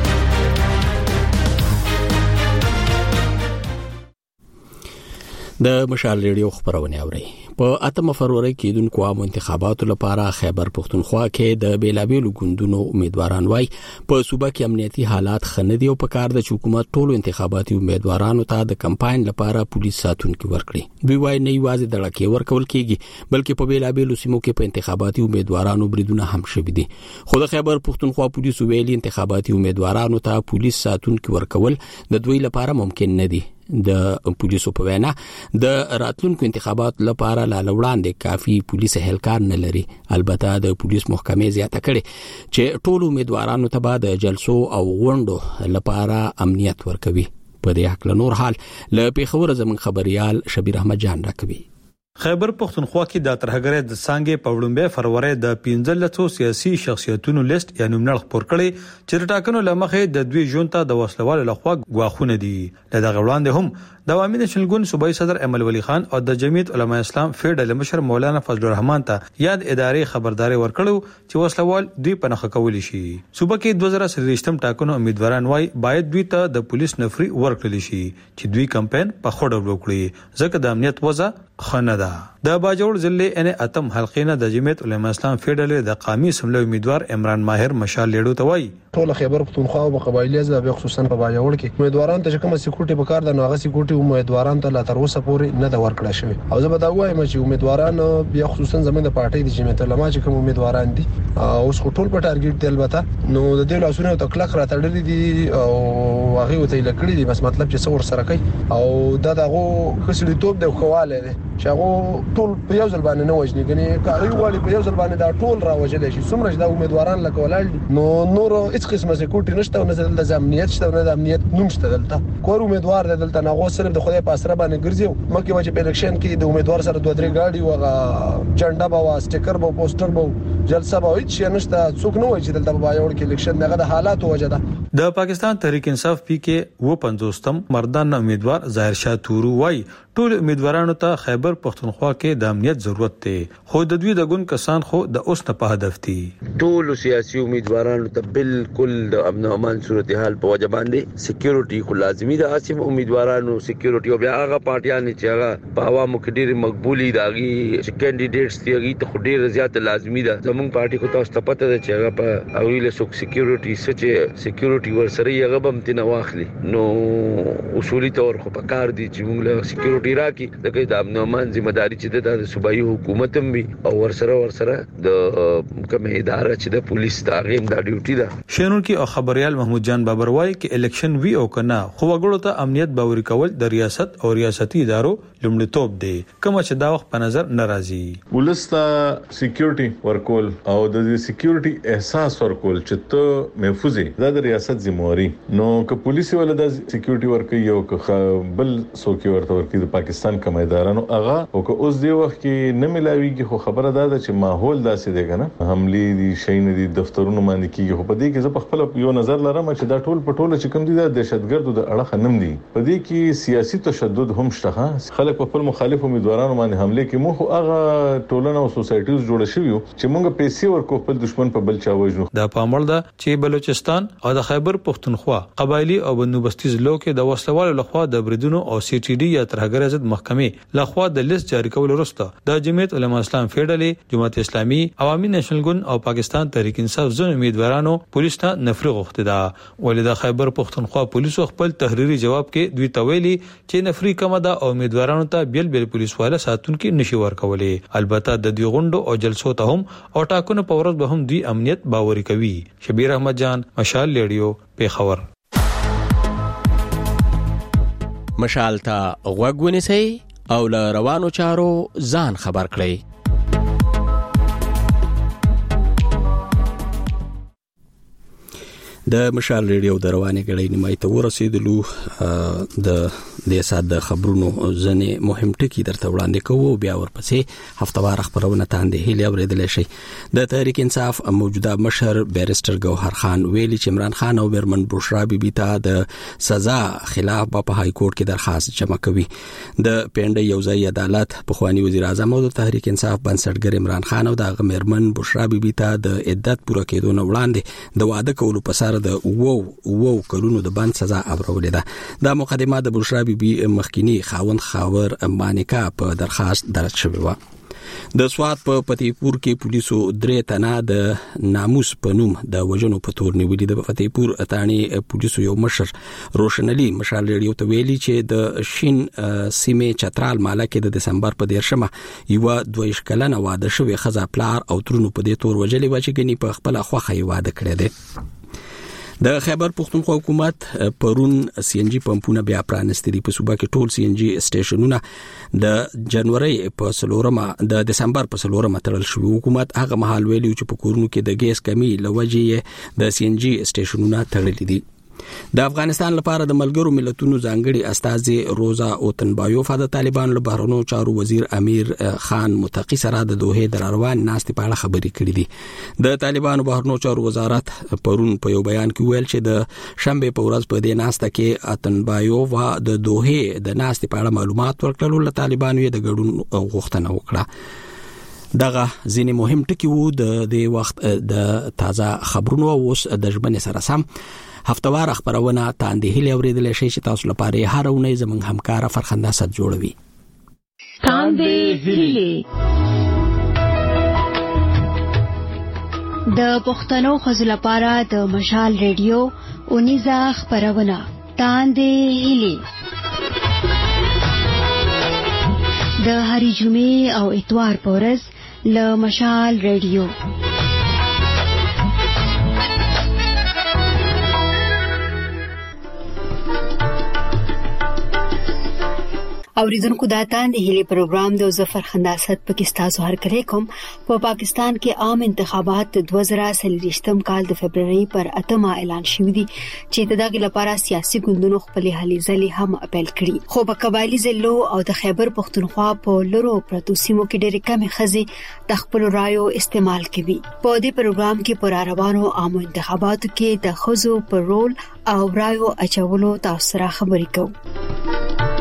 د مشال ریډیو خبرونه اوري. په 8 فروری کې دونکو عام انتخاباتو لپاره خیبر پختونخوا کې د بیلابیلو ګوندونو امیدواران وای په صوبه کې امنیتي حالات خندي او په کار د حکومت ټولو انتخاباتي امیدوارانو ته د کمپاین لپاره پولیس ساتونکو ورکړي. دوی وای نه یوازې د لکې ورکول کېږي بلکې په بیلابیلو سیمو کې په انتخاباتي امیدوارانو بریدونه هم شوي دي. خو د خیبر پختونخوا پولیس ویلي انتخاباتي امیدوارانو ته پولیس ساتونکو ورکول د دوی لپاره ممکن نه دي. د پولیسو په وینا د راتلونکو انتخابات لپاره لا وړاندې کافي پولیس اهلکار نه لري. البته د پولیس محکمې زیاته کړي چې ټول امیدوارانو ته به د جلسو او غونډو لپاره امنیت ورکوي. په دې حق له نور حال له پیښور زمون خبريال شبیر احمد جان راکوي. خیبر پختونخوا کې د ترهګرۍ د څنګه په وړاندې فروری د 15 سیاسي شخصیتونو لیست یا نوملړ خبر کړي چې ټاکنو لمخې د دوی ژوند ته د وسلوال لخوا غواخونه دي. دغه وړاندې هم د عوامي نېشنل ګوند صوبایي صدر امل ولی خان او د جمعیت علماء اسلام فیډرل مشر مولانا فضل الرحمن ته یاد ادارې خبرداري ورکړو چې وسلوال دوی په نخښه کولی شي. صوبه کې 2023 ټاکنو امیدواران وای باید دوی ته د پولیس نفري ورکړل شي چې دوی کمپاین په خوړه وکړي ځکه د امنیت وضع خنه ده. د باجوړ ضلع ان اتم حلقینه د جمعیت علماء اسلام فیډرل د قامي سملو امیدوار عمران ماهر مشال لیډو ته وای ټول خیبر پختونخوا او قبایلی ځای خصوصا په باجوړ کې امیدواران ته کومه سکیورټي په کار د نوغه سکیورټي امیدواران ته لا تر اوسه پورې نه د ورکړل شوی. او زه به دا وایم چې امیدواران بیا خصوصا زموږ د پارټۍ د جمعیت علماء چې کوم امیدواران دي اوس ټول په ټارګټ دی البته نو د دې لاسونه ته کلک راټړلې دي او هغه وته لکړي دي. بس مطلب چې څور سره کوي او دا دغه خسړي توپ د خواله دي چې هغه ټول په یو ځل باندې نه وژني کني کاری والی په یو ځل باندې دا ټول راوجل شي. څومره چې د امیدواران لکه ولال نو نور هیڅ قسمه سکیورټي نشته او نه د امنیت شته او نه د امنیت نوم شته دلته. کور امیدوار دلته نه غو صرف د خدای په اسره باندې ګرځي مکه چې په الیکشن کې د امیدوار سره 2-3 ګاډي او جنډا با سټیکر با پوسټر با جلسه با هیڅ نشته. څوک نه وایي چې دلته په یوړ کې الیکشن دغه د حالات وجه ده. د پاکستان تحریک انصاف پی کې و 50م مردان امیدوار ظاهر شاه تورو وای ټول امیدوارانو ته خیبر پختونخوا کې د امنیت ضرورت دی خو د دوی د ګوند کسان خو د اوس نه په هدف دي. ټول سیاسي امیدوارانو ته بالکل د امن او امان صورتحال په وجه باندې سکیورټي خو لازمي ده. اسیم امیدوارانو سکیورټي او بیا هغه پارټیان چې هغه په عوامو کې ډېر مقبولي داږي چې کینډیډیټس دی هغه ته ډېر زیات لازمي ده. زموږ پارټي کو تاسو ته پته ده چې هغه په اویل سوک سکیورټي سچ سکیورټي ورسره یې هغه هم تنه واخلي نو اصولي تور خو په کار دي چې موږ له سکیورټي راکې د امن او امان ذمہ داری چې د صوبایي حکومت هم وي او ورسره د کوم اداره چې د پولیس تاغیم د ډیوټي ده. شینون کې او خبريال محمود جان بابر وای کې الیکشن وی او کنه خو وګړو ته امنیت باوري کول د ریاست او ریاستي ادارو لومړیتوب دی کوم چې دا وخت په نظر ناراضي. ولستا سکیورټي ورکول او د سکیورټي احساس ورکول چې ته محفوظ د ریاست ذمہواری نو که پولیس ولدا سکیورټي ورکي او که بل څوک ورته ورکي د پاکستان کوم ادارانو هغه او که اوس دی وخت کې نه ملاويږي خو خبره ده چې ماحول داسې دی کنه حمله دي شین دي دفترونو باندې کیږي خو په دې کې زه په خپل یو نظر لرم چې دا ټول په ټوله چې کوم دي د دهشتګردو د اړه خنم دي. په دې کې سیاسي تشدد هم شته. خلک په خپل مخالف امیدوارانو باندې حمله کوي مو هغه ټولنه او سوسایټیز جوړ شوی چې موږ پیسې ورکو خپل دشمن په بل چا وژنو. دا پامړ ده چې بلوچستان او د خیبر پختونخوا قبایلی او بندوبستي ضلعو کې د وسلوالو لخوا د بریدونو او سی ټي ډي یا ترهګر ضد محکمې لخوا د لیست جاری کول وروسته د جمعیت علماء اسلام فیډرل جماعت اسلامي عوامي نېشنل ګوند او پاکستان تحریک انصاف زون امیدوارانو پولیس ته نفري غوښتي ده. ولدا خیبر پختونخوا پولیسو خپل تحریری جواب کې دوی تویلي چې نفري کم ده او امیدوارانو ته بیل پولیس والا ساتونکو نشي ورکولې. البته د دوی غونډو او جلسو ته هم او ټاکنو په ورځ به هم دوی امنیت باوري کوي. شبیر احمد جان مشال لیډیو پیښور. مشال ته غوږ ونیسئ او له روانو چارو ځان خبر کړئ. د مشال ریډیو د روانې غړې نیمای ته ورسېدلو د سات د خبرونو ځنې مهم ټکي درته وړاندې کوو بیا ورپسې هفتوار خبرونه تاندې هلي اوریدل شي د تحریک انصاف موجوده مشر بیرستر گوهر خان ویلي چې عمران خان او میرمن بشرا بیبي ته د سزا خلاف په های کورټ کې درخواست جمع کوي د پنده یوځای عدالت پخوانی وزیر اعظم او د تحریک انصاف بنسټګر عمران خان او د میرمن بشرا بیبي ته د عدت پوره کېدو نه وړاندې د واده کولو په سر د وو کلونو د بند سزا اورولې ده د مقدمه د بشرا بیبي مخکینی خاوند خاور مانیکا په درخواست درج شوی و د سوات په فتحپور کې پولیسو 3 تنه د ناموس په نوم د وژنو په تور نیولې د فتحپور اتانی پولیسو یو مشر روشن علي مشال ریډیو ته ویلي چې د شین سیمه چترال مالا کې د دسمبر په 10مه یو 22 کلنه واده شوی خزا پلار او ترونو په دې تور وجلې و چې غني په خپل خوخه واده کړی دی د خیبر پختونخوا حکومت پرون سی ان جی پمپونه بیا پرانستري په صوبه کې ټول سی ان جی سټیشنونه د جنوري په سلورمه د دسمبر په سلورمه تړل شو حکومت هغه مهال ویلي چې په کورونو کې د ګیس کمی لوجې د سی ان جی سټیشنونه تړل دي د افغانستان لپاره د ملګرو ملتونو ځانګړي استازي روزا اوتنبایوف د طالبان له بهرنیو چارو وزیر امیر خان متقی سره د دوه د روان ناستې په اړه خبرې کړې دي د طالبانو بهرنیو چارو وزارت پرون په یو بیان کې ویل چې د شنبه په ورځ په دې ناسته کې اوتنبایوف د دوه د ناستې په اړه معلومات ورکړل له طالبانو د ګډون غوښتنه وکړه دغه ځینې مهم ټکي وو د دې وخت د تازه خبرونو اوس د ژبنې سره سم هفتوار خبرونه تاندې هلي اوریدل شي چې تاسو لپاره هر اونۍ زموږ همکار فرخنده صد جوړوي تاندې هلي د پښتنو خزو لپاره د مشال ریډیو اونیزه خبرونه تاندې هلي د هری جمعې او اتوار پورز له مشال ریډیو اوریدونکو دا تاندې هلي پروګرام د ظفر خنداست پاکستان هر کله کوم په پاکستان کې عام انتخابات 2023م کال د فبرवरी پر 8 اعلان شوی دي چې دغه لپاره سیاسي ګوندونو خپل هلي ځلې هم اپیل کړي خو په قبایلی ضلعو او د خیبر پختونخوا په لورو پرتو سیمو کې ډېرې کمې ښځې د خپل رایو استعمال کوي په دې پروګرام کې پر روانو عام انتخاباتو کې د ښځو پر رول او رایو اچولو تاسو سره خبرې کوو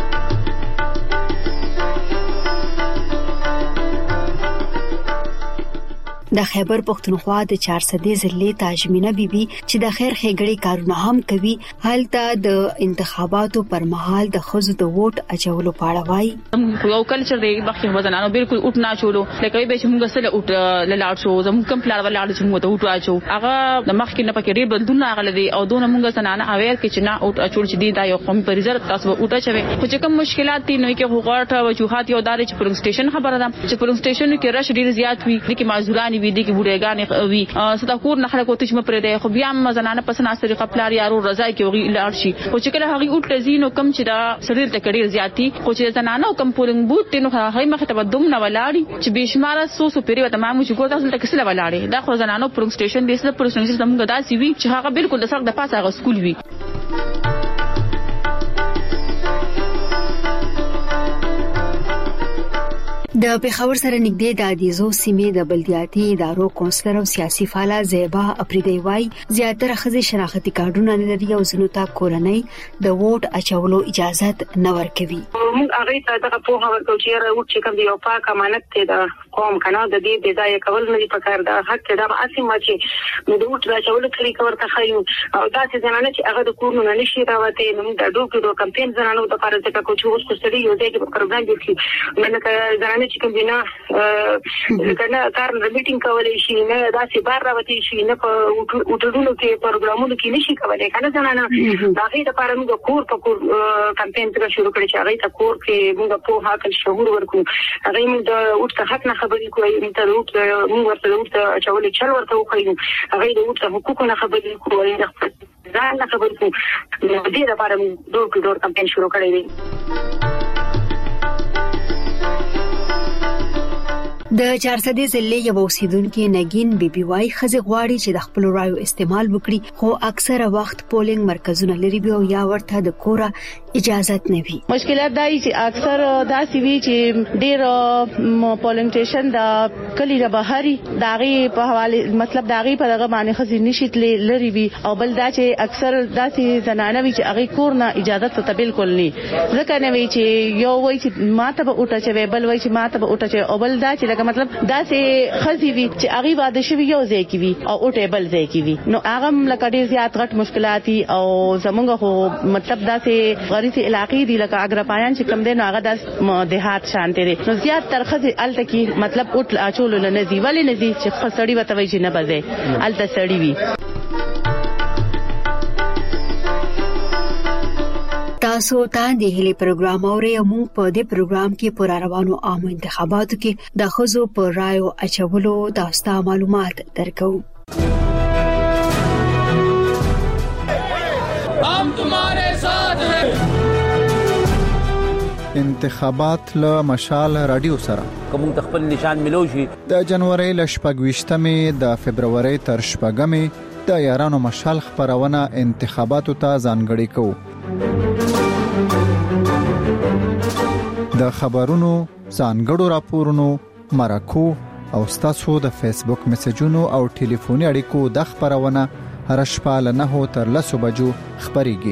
د خیبر پختونخوا د 400 ضلع تاجمینه بیبي چې د خیر ښېګړې کارونه هم کوي هلته د انتخاباتو پر مهال د خزو د ووټ اچولو په اړه وایي یو کلچر دی بخښه وزنانو بالکل ووټ نه چولو لکه به چې موږ سره ووټ لاړ شو زموږ کوم پلان ولاړ چې موږ ته ووټ اچو هغه د مخکې نه پکې ډېر بدلون راغلي دي او دونه موږ سنانه اویر کې چې نه ووټ اچول چې دی دا یو قومي پریزر تاسو ووټ اچوي خو چې کوم مشکلات دي نو کې هوغاټ وجوهات یو دار چې پولینګ سټیشن خبره ده چې پولینګ سټیشن کې رش ډېر زیات وي کې معذوران وي دي کې بوډېګان وي ستا کور نه خلک وته چې مپرې دی خو بیا مزنانه پس نه طریقه پلار یارو رضا کې وغي لاړ شي خو چې کله هغه وټ لزینو کم چې دا شریر ته کډیر زیاتی خو چې زنانه کم پولینګ بوت تینو هغه مخ ته بدوم نه ولاړی چې بشماره سو پیری وته ما مو چې ګور تاسو ته کسله ولاړی دا خو زنانه پولینګ سټیشن دې سره پولینګ سټیشن موږ داسي وی چې هغه بالکل د سړک د پاسه هغه سکول وی د پیښور سره نږدې د ادیزو سیمې د بلدیاتي ادارو کونسلر او سیاسي فعال زیبا اپریدی وای زیاتره خزي شناختی کارډونه نه لري او زنو ته کورنۍ د ووټ اچولو اجازه نه ورکوي موږ هغه ته د په هغه توجیه راوړو چې کوم یو پاک امانت ته د قوم کنه د دې بدايه کول نه پکار دا حق دا اسیم چې نو د ووټ اچولو طریقه ورته خایو او دا چې زنانه چې هغه د کورونو نه نشي راوته نو د ډوګو کمپاین زنانو د لپاره چې کو چې اوس کو سړي یو ځای کې پروګرام جوړ کړي منه زنانه چې کوم بنا کنه کار میټینګ کولای شي نه داسې بار راوتی شي نه په وټړونو کې پروګرامونو کې نشي کولای کنه زنانه دا غي د لپاره موږ کور په کور کمپاین څنګه شروع کړی چې هغه ته کور کې موږ په حق شعور ورکو هغه موږ د وټ حق نه خبرې کوي موږ ته موږ ورته وټ چولې چل ورته وخایو هغه د وټ حقوق نه خبرې کوي ځان نه خبرې کوي د دې لپاره موږ ډور کمپاین شروع کړی دی د 400 ضلع یو اوسیدونکو نګین بیبي وايي خزه غواړي چې د خپل رایو استعمال وکړي خو اکثره وخت پولینګ مرکزونه لري بیا یا ورته د کوره اجازه نه وي. مشکلات دای چې اکثر داسې وی چې ډیر پولینګ سټیشن د کلی د بهاري داغي په حواله مطلب داغي په دغه باندې خزه نشیت لري وی او بل دا چې اکثر داسې زنانه وی چې هغه کور نه اجازه ته بالکل نه ځکه نه وی چې یو وی چې ماته به اوټه چې بل وی چې ماته به اوټه چې او بل دا چې مطلب دا سه خزي وی چې هغه واده شوی یو ځای کې وی او اوټه بل ځای کې وی نو هغه لکه ډیر زیات غټ مشکلات او زمونږ خو مطلب دا سه غریزي علاقې دي لکه اګرپایان چې کم دین هغه د دیهات شانته دي نو زیات ترخه الته کې مطلب اوټ اچول نه دی ولی نه دي چې خسړی وته وی چې نه بځه الته سړی وی. تاسو ته د هلي پروګرام اورئ موږ په دې پروګرام کې پر روانو عامو انتخاباتو کې د خزو پر رایو اچولو تاسو معلومات درکو. हम तुम्हारे साथ हैं. انتخابات له مشال رادیو سره کوم خپل نشان ملو شي د جنوري ل 28مې د فبرवरी تر 8مې د یارانو مشال خبرونه انتخاباتو ته ځانګړي کوو. د خبرونو ځانګړو راپورونو مرکو او تاسو د فیسبوک میسجونو او ټلیفوني اړیکو د خبرونه هر شپه له 9 تر 10 بجو خبريږي.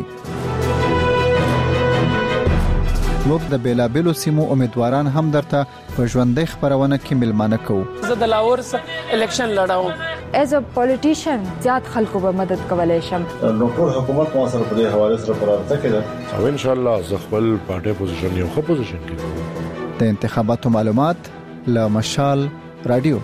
موږ د بیلابلو سیمو امیدواران هم درته په ژوندۍ خبرونه کې ملمانه کوو. زه د لاهور الیکشن لړاوم as a politician زیات خلکو به مدد کولای شم. نو ټول حکومت مو سره په دې حواله سره پرارته کړه او ان شاء الله زه خپل پارټي پوزیشن یو ښه پوزیشن کې کوم. د انتخاباتو معلومات له مشال رادیو.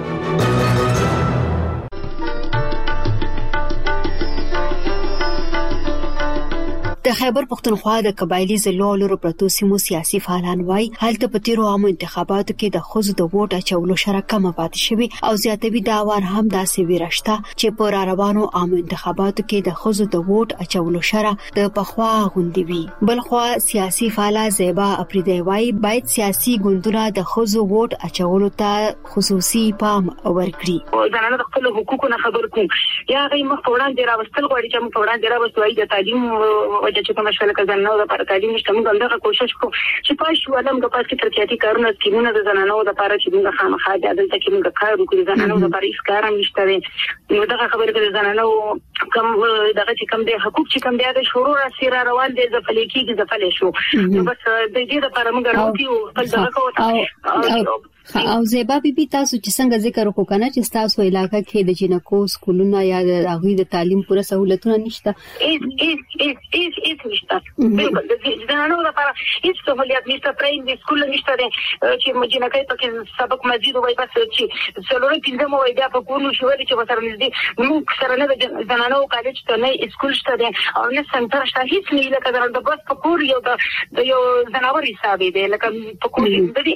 د خیبر پختونخوا د قبایلی ضلعو لرو پرتو سیمو سیاسي فعالان وایي هلته په تیرو عامو انتخاباتو کې د خزو د ووټ اچولو شرکه کم پاتې شوی او زیاتوي دا وار هم داسې ویرشته چې په روانو عامو انتخاباتو کې د خزو د ووټ اچولو شرکه د پخوا غوندي وي. بلخوا سیاسي فعاله زیبا اپریدی وایي باید سیاسي ګوندونه د خزو ووټ اچولو ته خصوصي پام ورکړي. ځانانه د خپل حقوقو خبر کوم یا غي مخ وړاندې راوستل غواړي چې مخ وړاندې راوستوي د تعلیم چې کوم مشکل کزنه او د پر تعلیم نشته موږ دغه کوشش کوو چې پای شو علم د پاتې ترتیبي کارونه سکیمونه د زنانو د لپاره چې موږ خامخا د دلته کې موږ کار وکړو زنانو د لپاره هیڅ کار نشته نو دغه خبره د زنانو کم دغه چې کم د حقوق چې کم د شروع را روان دي د فلیکي د فلې شو نو بس د دې لپاره موږ راوتی او خپل دغه کوو. او زیبا بیبي تاسو چې څنګه ذکر وکړو کنه چې تاسو علاقې کې د جنکو سکولونو یا د هغوی د تعلیم پوره سہولتونه نشته هیڅ نشته بالکل د زنانو لپاره هیڅ سہولیت نشته پرایم سکول نشته چې جنکې پکې سبق مزید وای بس چې څلوري پنځم وای بیا په کورونو شو چې مثلا نږدې موږ سره نه د زنانو کالج ته نه سکول شته او نه سنټر شته هیڅ نه لکه د بس په کور یو د یو زناور حساب دی لکه په کور دی.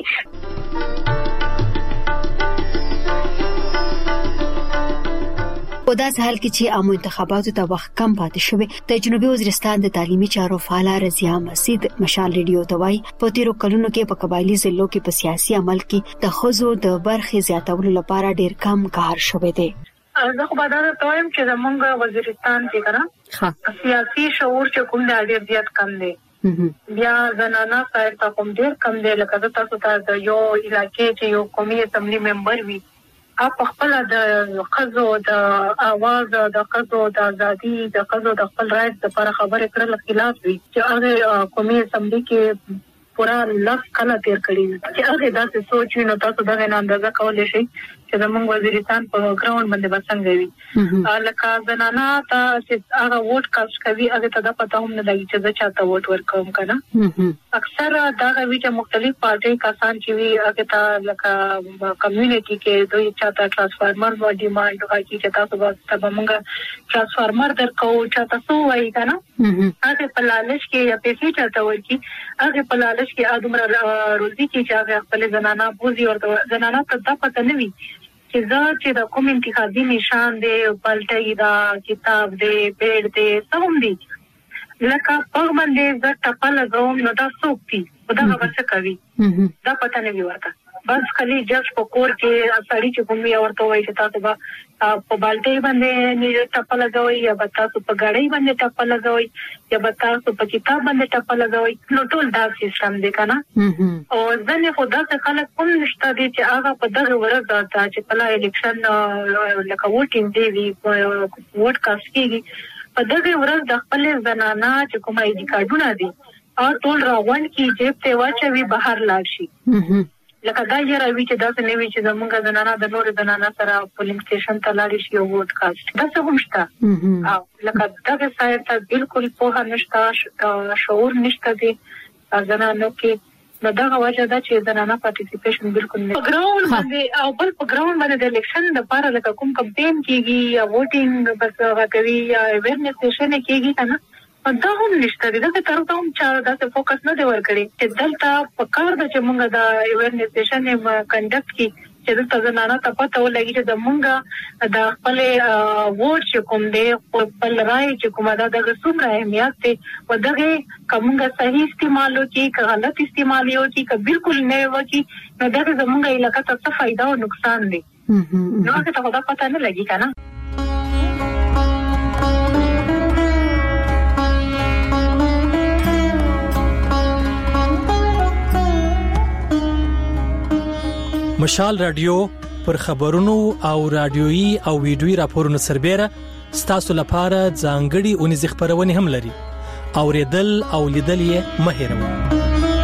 په داسې حال کې چې عامو انتخاباتو ته وخت کم پاتې شوی د جنوبي وزیرستان د تعلیمي چارو فعال رضیا مسجد مشال ریډیو ته وایي په تیرو کلونو کې په قبایلی ضلعو کې په سیاسي عمل کې د خزو د برخې زیاتولو لپاره ډیر کم کار شوی دی. زه خو دا وایم چې زمونږ وزیرستان کې کنه سیاسي شعور چې کوم د ډیر زیات کم دی بیا زنانه خیر تا کوم ډیر کم دی لکه تاسو ته د یو علاقې چې یو قومي اسمبلی ممبر وي اپ خپل د خزو د आवाज د خزو د ازادي د خزو د خپل رائټ لپاره خبرې کړل خلاف وي چې هغه قومي اسمبلی کې پورا لږ کله تیر کړی چې هغه داسې سوچ نو تاسو دغه اندازه کولای شئ چې زموږ وزیرستان په ګراوند باندې بسنګ وي لکه زنانه ته چې هغه ووټ کاست کوي هغه ته د پته هم نه لګي چې زه چاته ووټ ورکوم کنه اکثر دا وی چې مختلف پارټي کسان چې وی هغه ته لکه کمیونټي کې دوی چاته ټرانسفارمر و ډیماند کوي چې تاسو به موږ ټرانسفارمر درکو چاته سو وایي کنه هغه په لالچ کې یا پیسې چاته ورکی هغه په لالچ کې ادمره روزي چې هغه خپل زنانه بوزي او زنانه ته د پته نه وي چې دا چې د کوم انتخابي نشان دی پلټي دا کتاب دی بیډ دی سم دی لکه په باندې د ټپل غوم نو دا سوکتي دا څه کوي دا پته نه وي ورته بس خلی جس په کور کې اړتیا چې کومي ورته وایي چې تاسو به په بالټي باندې نه ټاپه لګوي یا به تاسو په غړې باندې ټاپه لګوي یا به تاسو په کتاب باندې ټاپه لګوي نو ټول دا سیستم دی کنه او ځنه خدا څخه خلک کوم نشته دي چې هغه په دغه ورځ دا چې کله الیکشن لکه ووټینګ دی وی ووټ کاست کیږي په دغه ورځ د خپل زنانه چې کومه اې ډي کارډونه دي او ټول راوند کی جیب ته واچوي بهر لاړ شي لکه دا یې راوي چې دا څه نوي چې زمونږ زنانه د نور زنانه سره پولینګ سټیشن ته لاړ شي او ووټ کاست دا څه هم شته او لکه دا ځای ته بالکل په نشته شعور نشته دي زنانو کې نو دا وجه دا چې زنانه پارټیسیپیشن بالکل نه ګراوند باندې او بل په ګراوند باندې د الیکشن لپاره لکه کوم کمپین کیږي یا ووټینګ بس راکوي یا اویرنس سیشن کیږي کنه دا هم نشته دي دا تر څو هم چې دا څه فوکس نه دی ورکړي چې دلته په کار د چې موږ دا اویرنس سیشن کنډکټ کی چې د زنانه ته پته ولګي چې د موږ د خپل ووټ چې کوم دی خپل رائے چې کومه دا د څومره اهمیت دی او دغه کومه صحیح استعمالو کې که غلط استعمالیو کې که بالکل نه وکی نو دا زموږ علاقې ته څه فائدہ او نقصان دی نو هغه ته دا پته نه لګي کنه مشال رادیو پر خبرونو او رادیويي او ویډیويي راپورونو سربېره ستاسو لپاره ځانګړي اونیز خبرونه هم لري اوریدل او لیدل یې مهیروي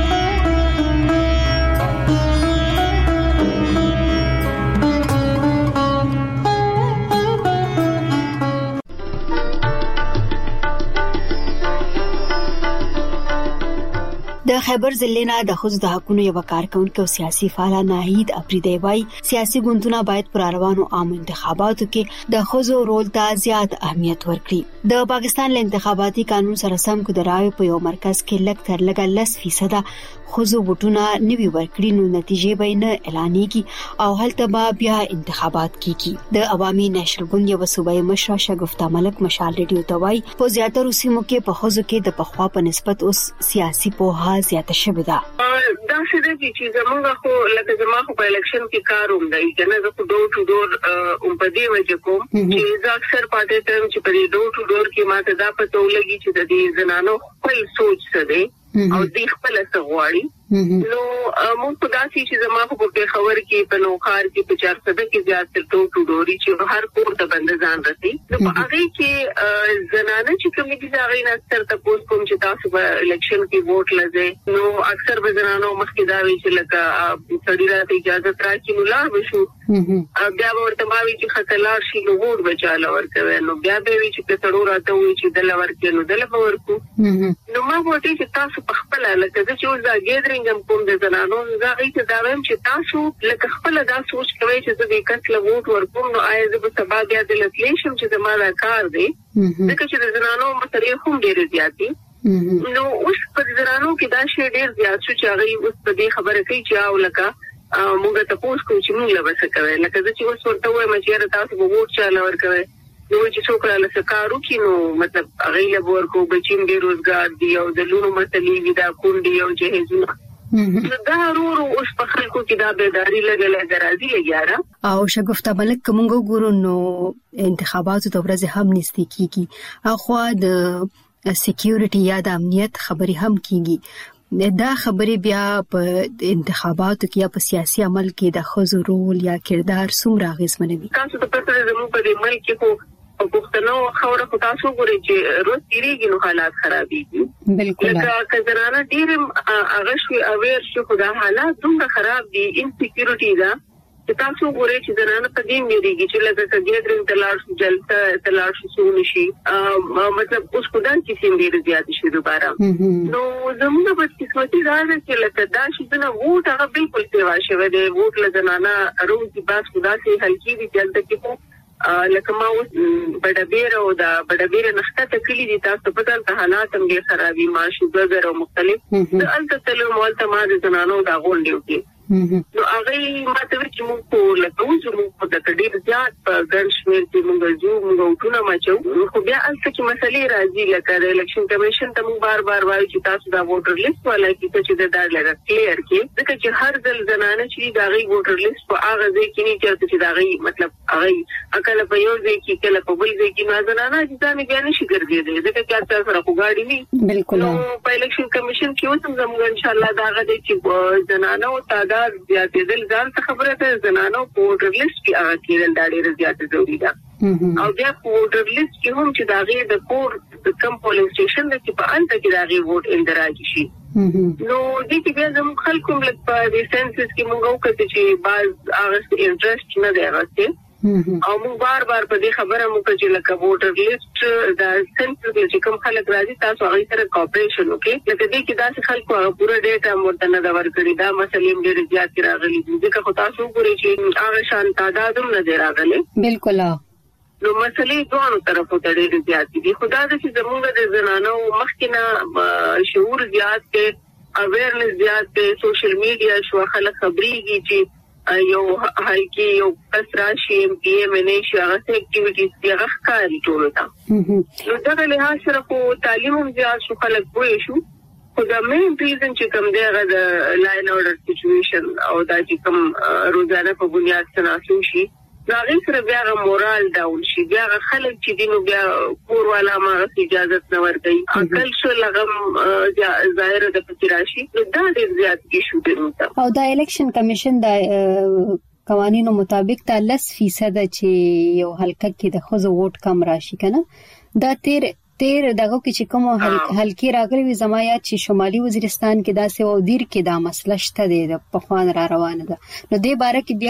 د خیبر ضلع د خود د حقوقو یو کارکونکو سیاسي فعال ناهید افریدی وای سیاسي ګوندونه باید پر روانو عام انتخاباتو کې د خزو رول ته زیات اهمیت ورکړي د پاکستان له انتخاباتي قانون سره سم کو د رائے په یو مرکز کې لږ تر لږه 10% خزو وټونه نوي ورکړي نو نتیجې به نه اعلانېږي او هلته به بیا انتخابات کیږي د عوامي نېشنل ګوند یو صوبایي مشر شګفتا ملک مشال ریډیو ته وای په زیاتره سیمو کې په خزو کې د پخوا په نسبت اوس سیاسي پوهه زیاته شوه ده دا څه دي چې زمونږ خو لکه زما خو په الیکشن کې کار ومدای کنه زه خو ډور ټو ډور په دې وجه کوم چې زه اکثر پاتې ته چې په دې ډور ټو ډور کې ماته دا پته ولګي چې د دې زنانو خپل سوچ څه دی او دې خپل څه غواړي نو موږ په داسې چې زما په خبر کې په نوخار کې په 400 کې زیات تر ټو ډوري چې هر کور ته بند ځان رسي نو په هغه کې زنانه چې کومې دي هغه نه ستر تاسو کوم چې تاسو په الیکشن کې ووټ لږه نو اکثر به زنانو مخکې دا وی چې لکه سړی راته اجازه راکړي نو لا وشو بیا ورته ماوي چې خطلار شي نو ووټ بچاله ورکوي نو بیا به وی چې څړو راته وی چې دل ورکې نو دل به ورکو نو ما وټي چې تاسو په خپل لکه چې دا ګیدرینګ کوم د زنانو زغی ته دا ویم چې تاسو لکه خپل دا سوچ کوي چې زه د کس له ووټ ورکوم نو آیا زه به سبا بیا د لټلیشم چې زما دا کار دی ځکه چې د زنانو مسلې هم ډېر زیات دي نو اوس په زنانو کې دا شی ډېر زیات شو چې هغه اوس په دې خبره کوي چې او لکه موږ ته پوښتنه کوي چې موږ له وسه کوي لکه چې اوس ورته وایم چې تاسو به ووټ چاله ورکوي نو چې څوک له سکارو کې نو مطلب هغه له ورکو بچیم ډېر روزګار دی او د لونو مسلې وي دا کونډي او جهیزونه دا ورو اوس په خلکو کې دا بیداری لګلې درازي لګیاره او شګفتا ملک کومو ګورو نو انتخاباتو ته ورځ هم نږدې کیږي اخوا د سکیورټي یا د امنیت خبري هم کیږي دا خبري بیا په انتخاباتو کې یا په سیاسي عمل کې د خزو رول یا کردار څومره اغیزمنوي تاسو ته پته ده موږ په دې ملک کې په پښتنو خبره کو تاسو ګورئ چې روز تیریږي نو حالات خرابېږي بالکل لکه زنانه ډېر هغه شوي اویر شو خو دا حالات دومره خراب دي انسکیورټي ده چې تاسو ګورئ چې زنانه په دې مېریږي چې لکه ګیدرینګ تلار شو جلسه تلار شو سونشي مطلب اوس خدای چې سیم ډېر زیات شي دوباره نو زموږ په قسمتي دا ده چې لکه دا چې نه ووټ هغه بالکل سیوا شوی دی ووټ له زنانه روز باس خدا سي هلکی دي چې دلته لکه ما اوس بډبیر او دا بډبیر نخته تکلی دي تاسو په تاسو حالات هم ډېر خرابي ماشو ګذر او مختلف د الته تلو مول ته ما د زنانو دا غونډیو کې نو هغه ماته چې موږ په لکه اوس موږ خو د ډیر زیات په ګرشمیر کې موږ ټول ماچو خو بیا البته چې مسلې راځي لکه د الیکشن کمیشن ته موږ بار وایو چې تاسو دا ووټر لیست ولای چې د دا لږه کلیر کې ځکه چې هر ځل زنانه چې دا غي ووټر لیست په هغه ځای کې نه چې دا غي مطلب هغه اکل په یو ځای کې کله په بل ځای کې زنانه چې ځان بیا نشي ګرځېدل ځکه چې تاسو سره وګاړي نه بالکل په الیکشن کمیشن کې اوس هم ان شاء الله دا غدي چې زنانه او تعداد زیاتېدل ځان څه خبره ده زنانه په ووټر لیست کې هغه کېدل دا ډېر زیات ضروري ده او بیا په ووټر لیست کې هم چې دا غي د کور د کم پولینګ سټیشن د چې په انټ کې دا غي ووټ اندراج شي نو دې کې بیا زموږ خلکو په دې سنسس کې موږ وکړو چې باز هغه انټرست نه دی راځي او موږ بار په دې خبره مو کوي چې لکه ووټر لیست د سنسس کې کوم خلک راځي تاسو هغه سره کوپریشن وکړئ لکه دې کې داسې خلکو پوره ډیټا مرته نه دا ورکړي دا مسلې ډېر زیات راغلي ځکه خو تاسو ګورئ چې هغه شان تعداد هم نه دی راغلي بالکل نو مسلې دوه طرفو ته ډېر زیات دي خدای دې چې زموږ د زنانو مخکنه شعور زیات کې اویرنس زیات کې سوشل میډیا شو خلک خبريږي چې یو هلکی یو کسراشي ام پی ام ان شي هغه اکټیویټیز دی هغه ښکاري ټول تا نو دا له سره کو تعلیم هم زیات شو خلک وې شو خو دا مین ریزن چې کوم دی هغه د لاین اورډر سچويشن او دا چې کوم روزانه په بنیاد تناسب شي دا غي سره بیا مورال ډاون شي بیا خلک چې دینو بیا کور والا ما اجازه نه ورکړي عقل شو لغم ظاهر د پتیراشي دا ډیر زیات کې شو دی او دا الیکشن کمیشن د قوانینو مطابق 10% چې یو حلقه کې د خوځو ووټ کم راشي کنه دا تیر دغه کې چې کوم حلقې راغلي وي زمایا چې شمالي وزیرستان کې دا سه او دیر کې دا مسله شته د پخوان را روانه ده نو دې باره کې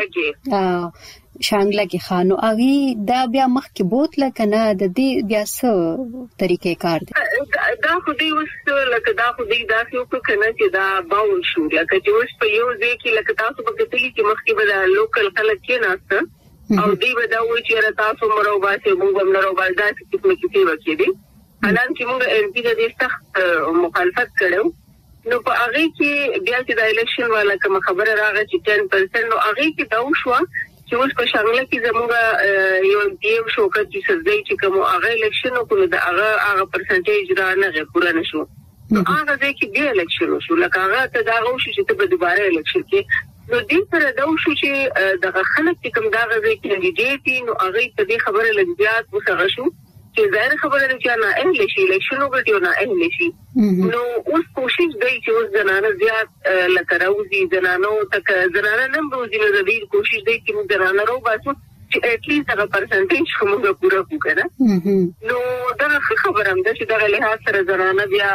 بیا شانګله کې خانو اغي دا بیا مخ کې بوتله کنه د دې بیا څه طریقې کار دي دا خو دې وس لکه دا خو دې دا څه په کنه چې دا باول شو لکه چې اوس په یو ځای کې لکه تاسو په کتلې کې مخ کې به لوکل خلک کې ناشته او دې به دا وایي چې تاسو مرو باسي موږ هم مرو باسي چې څه کې وکړي دي حالان چې موږ ام پی د دې سخت مخالفت کړو نو په هغه کې بیا چې د الیکشن والا کوم خبره راغی چې 10% نو هغه کې دا وشو چې اوس په شانګله کې زموږ یو دیو شو چې سزا چې کوم هغه الیکشن کو د هغه پرسنټیج را نه پوره نشو نو هغه ځکه چې دی الیکشن شو لکه هغه ته دا غوښ چې ته به دوباره الیکشن کې نو دې سره دا شو چې د خلک چې کوم دا غوښ کینډیډیټ نو هغه په دې خبره لږیات وسغه شو چې ظاهر خبره ده چې نه اهل شي الیکشن وګټیو نه اهل شي نو اوس کوشش دی چې اوس زنانه زیات لکه راوځي زنانو تک زنانه نن روزي نه دې کوشش دی چې زنانه راو باسو چې اټلیست هغه پرسنټیج کومه پوره وکړه نو دا خبره هم ده چې دا له سره زنانه بیا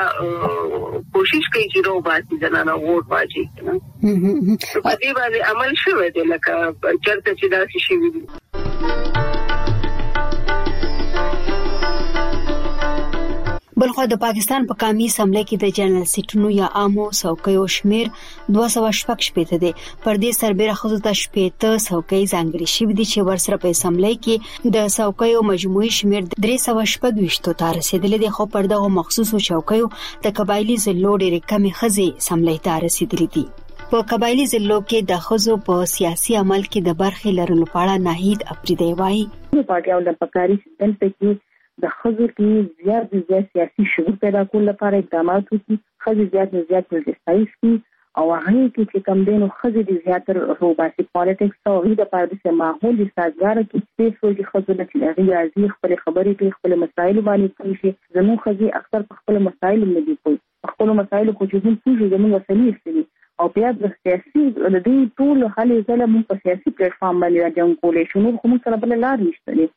کوشش کوي چې راو باسي زنانه ووټ واچي کنه په دې باندې عمل شوی دی لکه چرته چې دا شي وي بلخو د پاکستان په قومي اسمبلی کې د جنرال سیټونو یا عامو څوکیو شمیر 214 دی پر دې سربېره خو د 15 څوکۍ ځانګړي شوې دي چې ورسره په اسمبلی کې د څوکیو مجموعي شمیر 314 ته رسیدلی دی خو پر دغه مخصوصو څوکیو د قبایلی ضلعو ډېرې کمې ښځې اسمبلی ته رسیدلې دي په قبایلی ضلعو کې د ښځو په سیاسي عمل کې د برخې لرلو په اړه ناهید افریدی وایي پارټیانو د پکاري سیستم کې د خزو کې زیات سیاسي شعور پیدا کول لپاره اقدامات وکړي خزو زیات پولیټیسایز کی او هغه کې چې کم دینو خزو د زیاتر روباسي پالیټکس او د پاره د ماحول د سازګار کې سپیس وږي خزو نه لري راځي خپل خبرې په خپل مسایل باندې کوي زمو خزو اکثر په خپل مسایل نه دي کوي خپل مسایل کو چې هم څه زمو وسلې استلي او بیا د سیاسي د دې ټول حل زله مو په سیاسي پلیټ فارم باندې راځم کولې شنو کوم سره بل لار نشته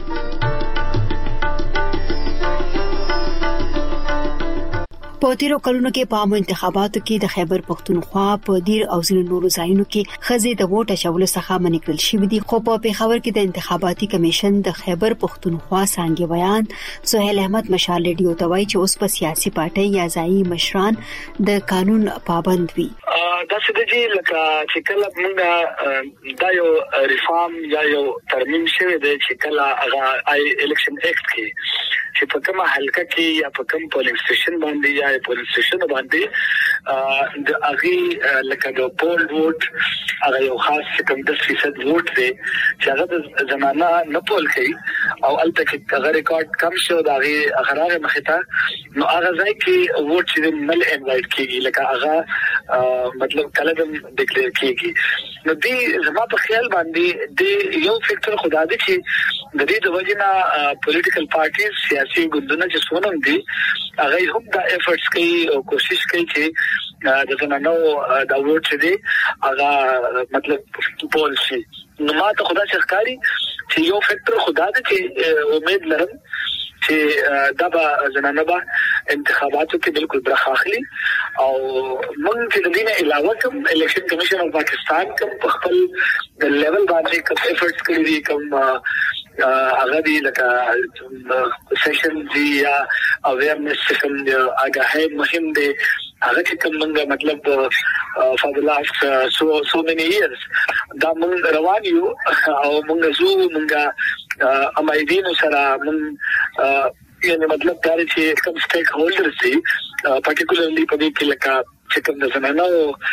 په تیرو کلونو کې په عامو انتخاباتو کې د خیبر پختونخوا په دیر او ځینو نورو ځایونو کې ښځې د ووټ اچولو څخه منع کړل شوې دي خو په پیښور کې د انتخاباتي کمیشن د خیبر پختونخوا څنګه بیان سہیل احمد مشال ریډیو ته وایي چې اوس په سیاسي پارټي یا ځایي مشران د قانون پابند وي دا څه دي لکه چې کله موږ دا یو ریفارم یا یو ترمیم شوی دی چې کله هغه الیکشن ایکټ کې چې په کومه حلقه کې یا په کوم پولینګ سټیشن باندې یا پولینګ سټیشن باندې د اغي لکه د پول ووټ هغه یو خاص کوم 10% ووټ دی چې هغه د زمانہ نه پول کوي او البته کې هغه ریکارډ کم شو دا غي اخراره مخته نو هغه ځای کې ووټ چې مل انوایټ کیږي لکه هغه مطلب کله د ډیکلیئر کیږي نو دې زما په خیال باندې د یو فیکټر خدای دې چې د دې د وجنه پولیټیکل پارټیز سیاسي ګوندونه چې سونم دي هغه هم دا ایفورټس کوي او کوشش کوي چې د زنانو دا ووټ دي هغه مطلب پول شي نو ما ته خدای ښکاری چې یو فیکټر خدای دې چې امید لرم چې دا به زنانه به انتخاباتو کې بالکل برخه اخلي او موږ چې د دې علاوه کوم الیکشن کمیشن اف پاکستان کوم په خپل لیول باندې کوم ایفورټس کړی دي کوم هغه دی لکه سیشن دی یا اویرنس سیشن هغه مهم دی هغه چې کوم مطلب for the last so many years دا موږ روان یو او موږ امایدین سره موږ یعنی مطلب دا چې کوم سټیک هولډرز دي پارټیکولرلی په دې کې لکه چې کوم د زنانو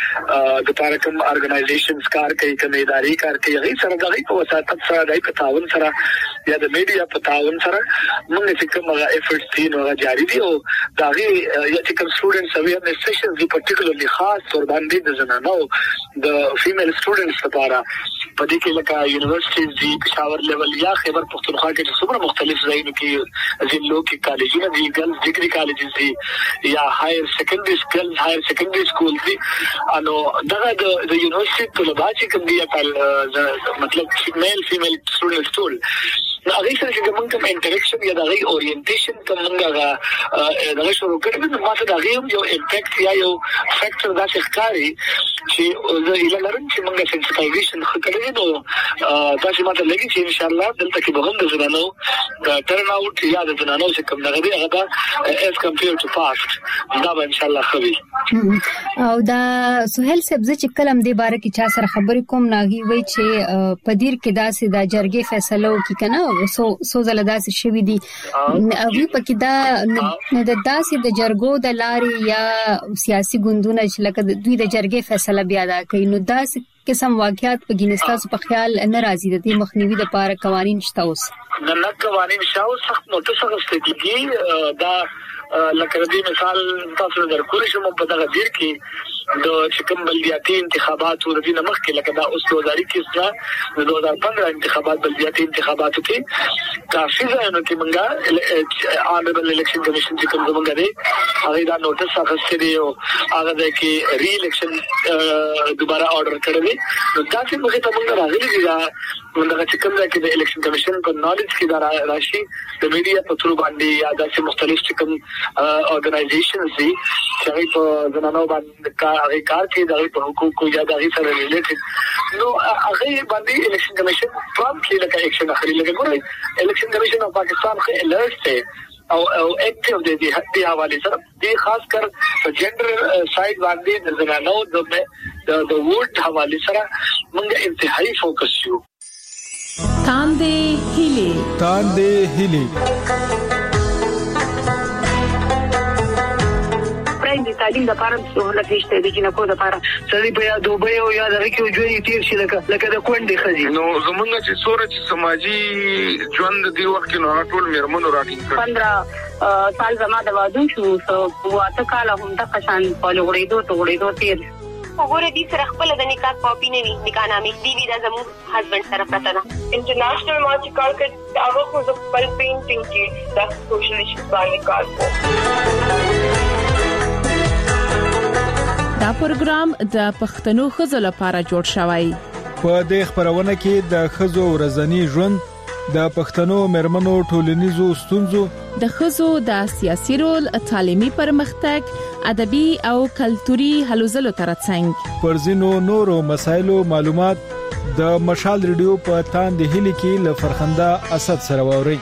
د لپاره کوم ارګنایزیشنز کار کوي کوم ادارې کار کوي هغه سره دغه په وساتت سره دای په تعاون سره یا د میډیا په تعاون سره موږ چې کوم ایفورټس دي نو جاری دي او دغه یا چې کوم سټوډنټس اویرنس سیشنز دي پارټیکولرلی خاص تور باندې د زنانو د فیمیل سټوډنټس لپاره په دې کې لکه یونیورسيټیز دي پېښور لیول یا خیبر پختونخوا کې چې څومره مختلف ځایونو کې ځینو کې کالجونه دي ګرلز ډیګري کالجز دي یا هایر سیکنډري سکول دي انو دغه د یونیورسيټي طلبه چې کوم دي مطلب فیمیل سټوډنټس ټول نو هغه سره چې کوم انټریکشن یا دغه اورینټیشن کوم دغه شروع کړو نو ماته دغه یو امپیکټ یا یو فیکټر دا ښکاري چې زه اله لرم چې موږ سنسټایزیشن خکړې نو دا چې ماته لګي چې ان شاء الله دلته کې به هم د زنانو ټرن اوټ یا د زنانو چې کوم دغه دی هغه اس کمپیر ټو پاست دا به ان شاء الله خوي او دا سہیل سبزه چې کلم دی باره کې چا سره خبرې کوم ناغي وای چې پدیر کې داسې د جرګې فیصله وکي کنه سو زله داسې شوی دي هغه پکې دا د داسې د جرګو د لارې یا سیاسي ګوندونه چې لکه دوی د جرګې فیصله بیا دا کوي نو داسې قسم واقعیات په ګینستاسو په خیال ناراضي دي مخنیوي د لپاره قوانين شته اوس نه قوانين شاو سخت نوټس غوښتي دا لکه دې مثال تاسو درکول شم په دغه ډیر کې د چکم بلدیاتي انتخابات ورته نه مخکې لکه دا اوس 2000 کې سره 2015 انتخابات بلدیاتي انتخاباتو کې کافي ځایونه کې منګه آنربل الیکشن کمیشن چې کوم زمونږ دی هغه دا نوټس اخیستي دی او هغه د کې ری الیکشن دوباره آرډر کړی نو تاسو موږ ته موږ راغلي دي دا موږ چې کوم ځای کې د الیکشن کمیشن په نالج کې دا راشي د میډیا په تور باندې یا د مختلف چې کوم organizations دي چې په زنانو باندې کار کوي د حقوقو یا د سره ریلیټډ نو هغه باندې الیکشن کمیشن پرومپټلی لکه اکشن اخلي لکه ګورئ الیکشن کمیشن اف پاکستان خو الرټ ته او اکټیو دي د حواله سره دي خاص کر په جندر سایډ باندې د زنانو د ووټ حواله سره موږ انتهایی فوکس شو تاندې هلي د تعلیم لپاره سہولت نشته د جنکو لپاره سړي په دوبه او یا د ریکو ژوند تیر شي لکه د کونډې خزي نو زمونږ چې سورج سماجی ژوند دی وخت کې نو ټول میرمنو راټینګ کړ 15 سال زما د واده شو سو واته کال هم د قشان په لغړېدو تیر وګوره دې سره خپل د نکاح کاپی نه وي نکاح نامې دی دا زموږ هسبند سره پته ده انټرنیشنل ما چې کار کوي هغه خو د خپل پینټینګ کې د سوشل ایشوز باندې کار کوي دا پروګرام د پښتنو خزو لپاره جوړ شوی په دې خبرونه کې د خزو ورځنی ژوند د پښتنو مرمنو ټولنیزو ستونزو د خزو د سیاسي رول تعلیمي پرمختګ ادبي او کلتوري هلوځلو ترڅنګ پرځینو نورو مسایلو معلومات د مشال ریډیو په تاندې هلي کې لفرخنده اسد سره ووري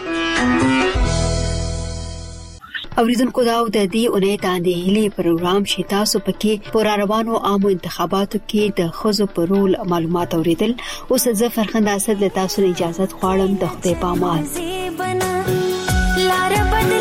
اوریدونکو دا د دې اونۍ تاندې هلي پروګرام شتا سو پکې پر روانو عامو انتخاباتو کې د خزو پر رول معلومات اوریدل اوس زه فرخنده اسد له تاسو اجازه غواړم د خدای پامان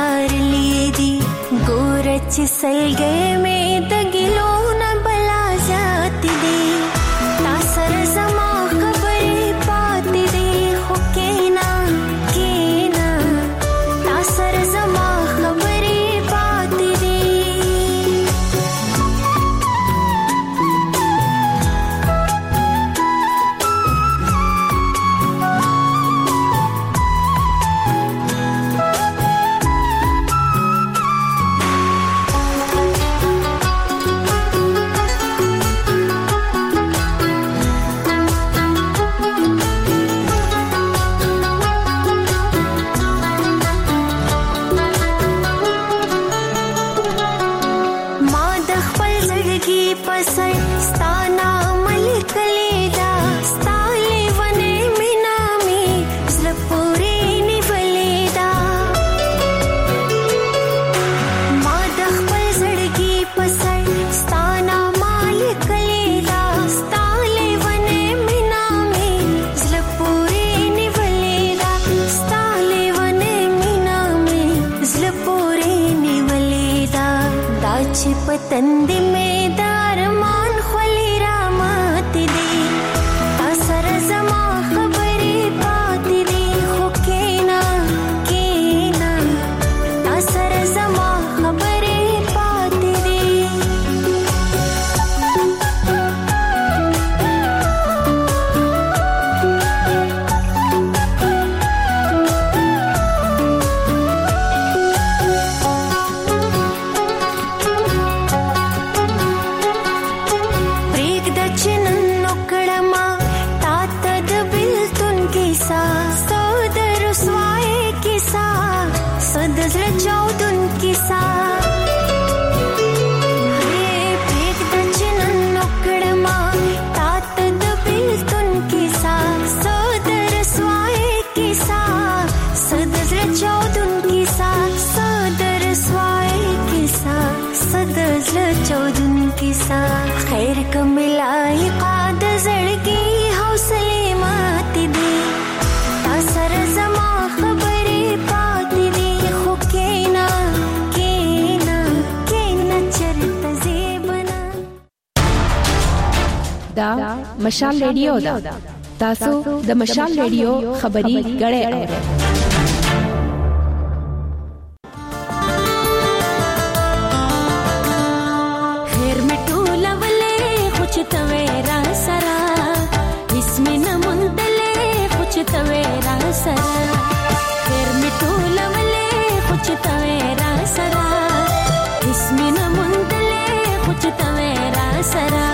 سار لیدي ګورچ سلګې مې د ګلو نه بلا ذات دی تا سره زما خبرې پاتې دی خو کینا تا سره زما خبرې پاتې دی पतंद में दारमान खली रामत दे असर जमा खबरी बात दे हो केना असर जमा खबरी बात दे खैर कमिलाई काद जड़गी हौसले मात दी असर जमा खबरे पात दी हो केना चरत जेबना دا مشال ریډیو دا تاسو د مشال ریډیو خبري غړې اورئ तवेरा सरा इसमें न मुंदले कुछ तवेरा सरा फिर मिटूला वले कुछ तवेरा सरा इसमें न मुंदले कुछ तवेरा सरा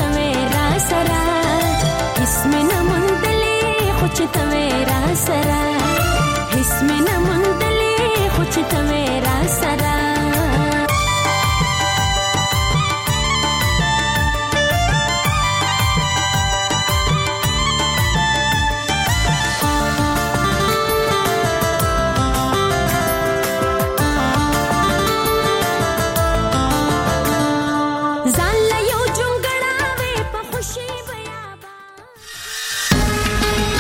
तवेरा सरा इसमें न मुंदले कुछ तवेरा सरा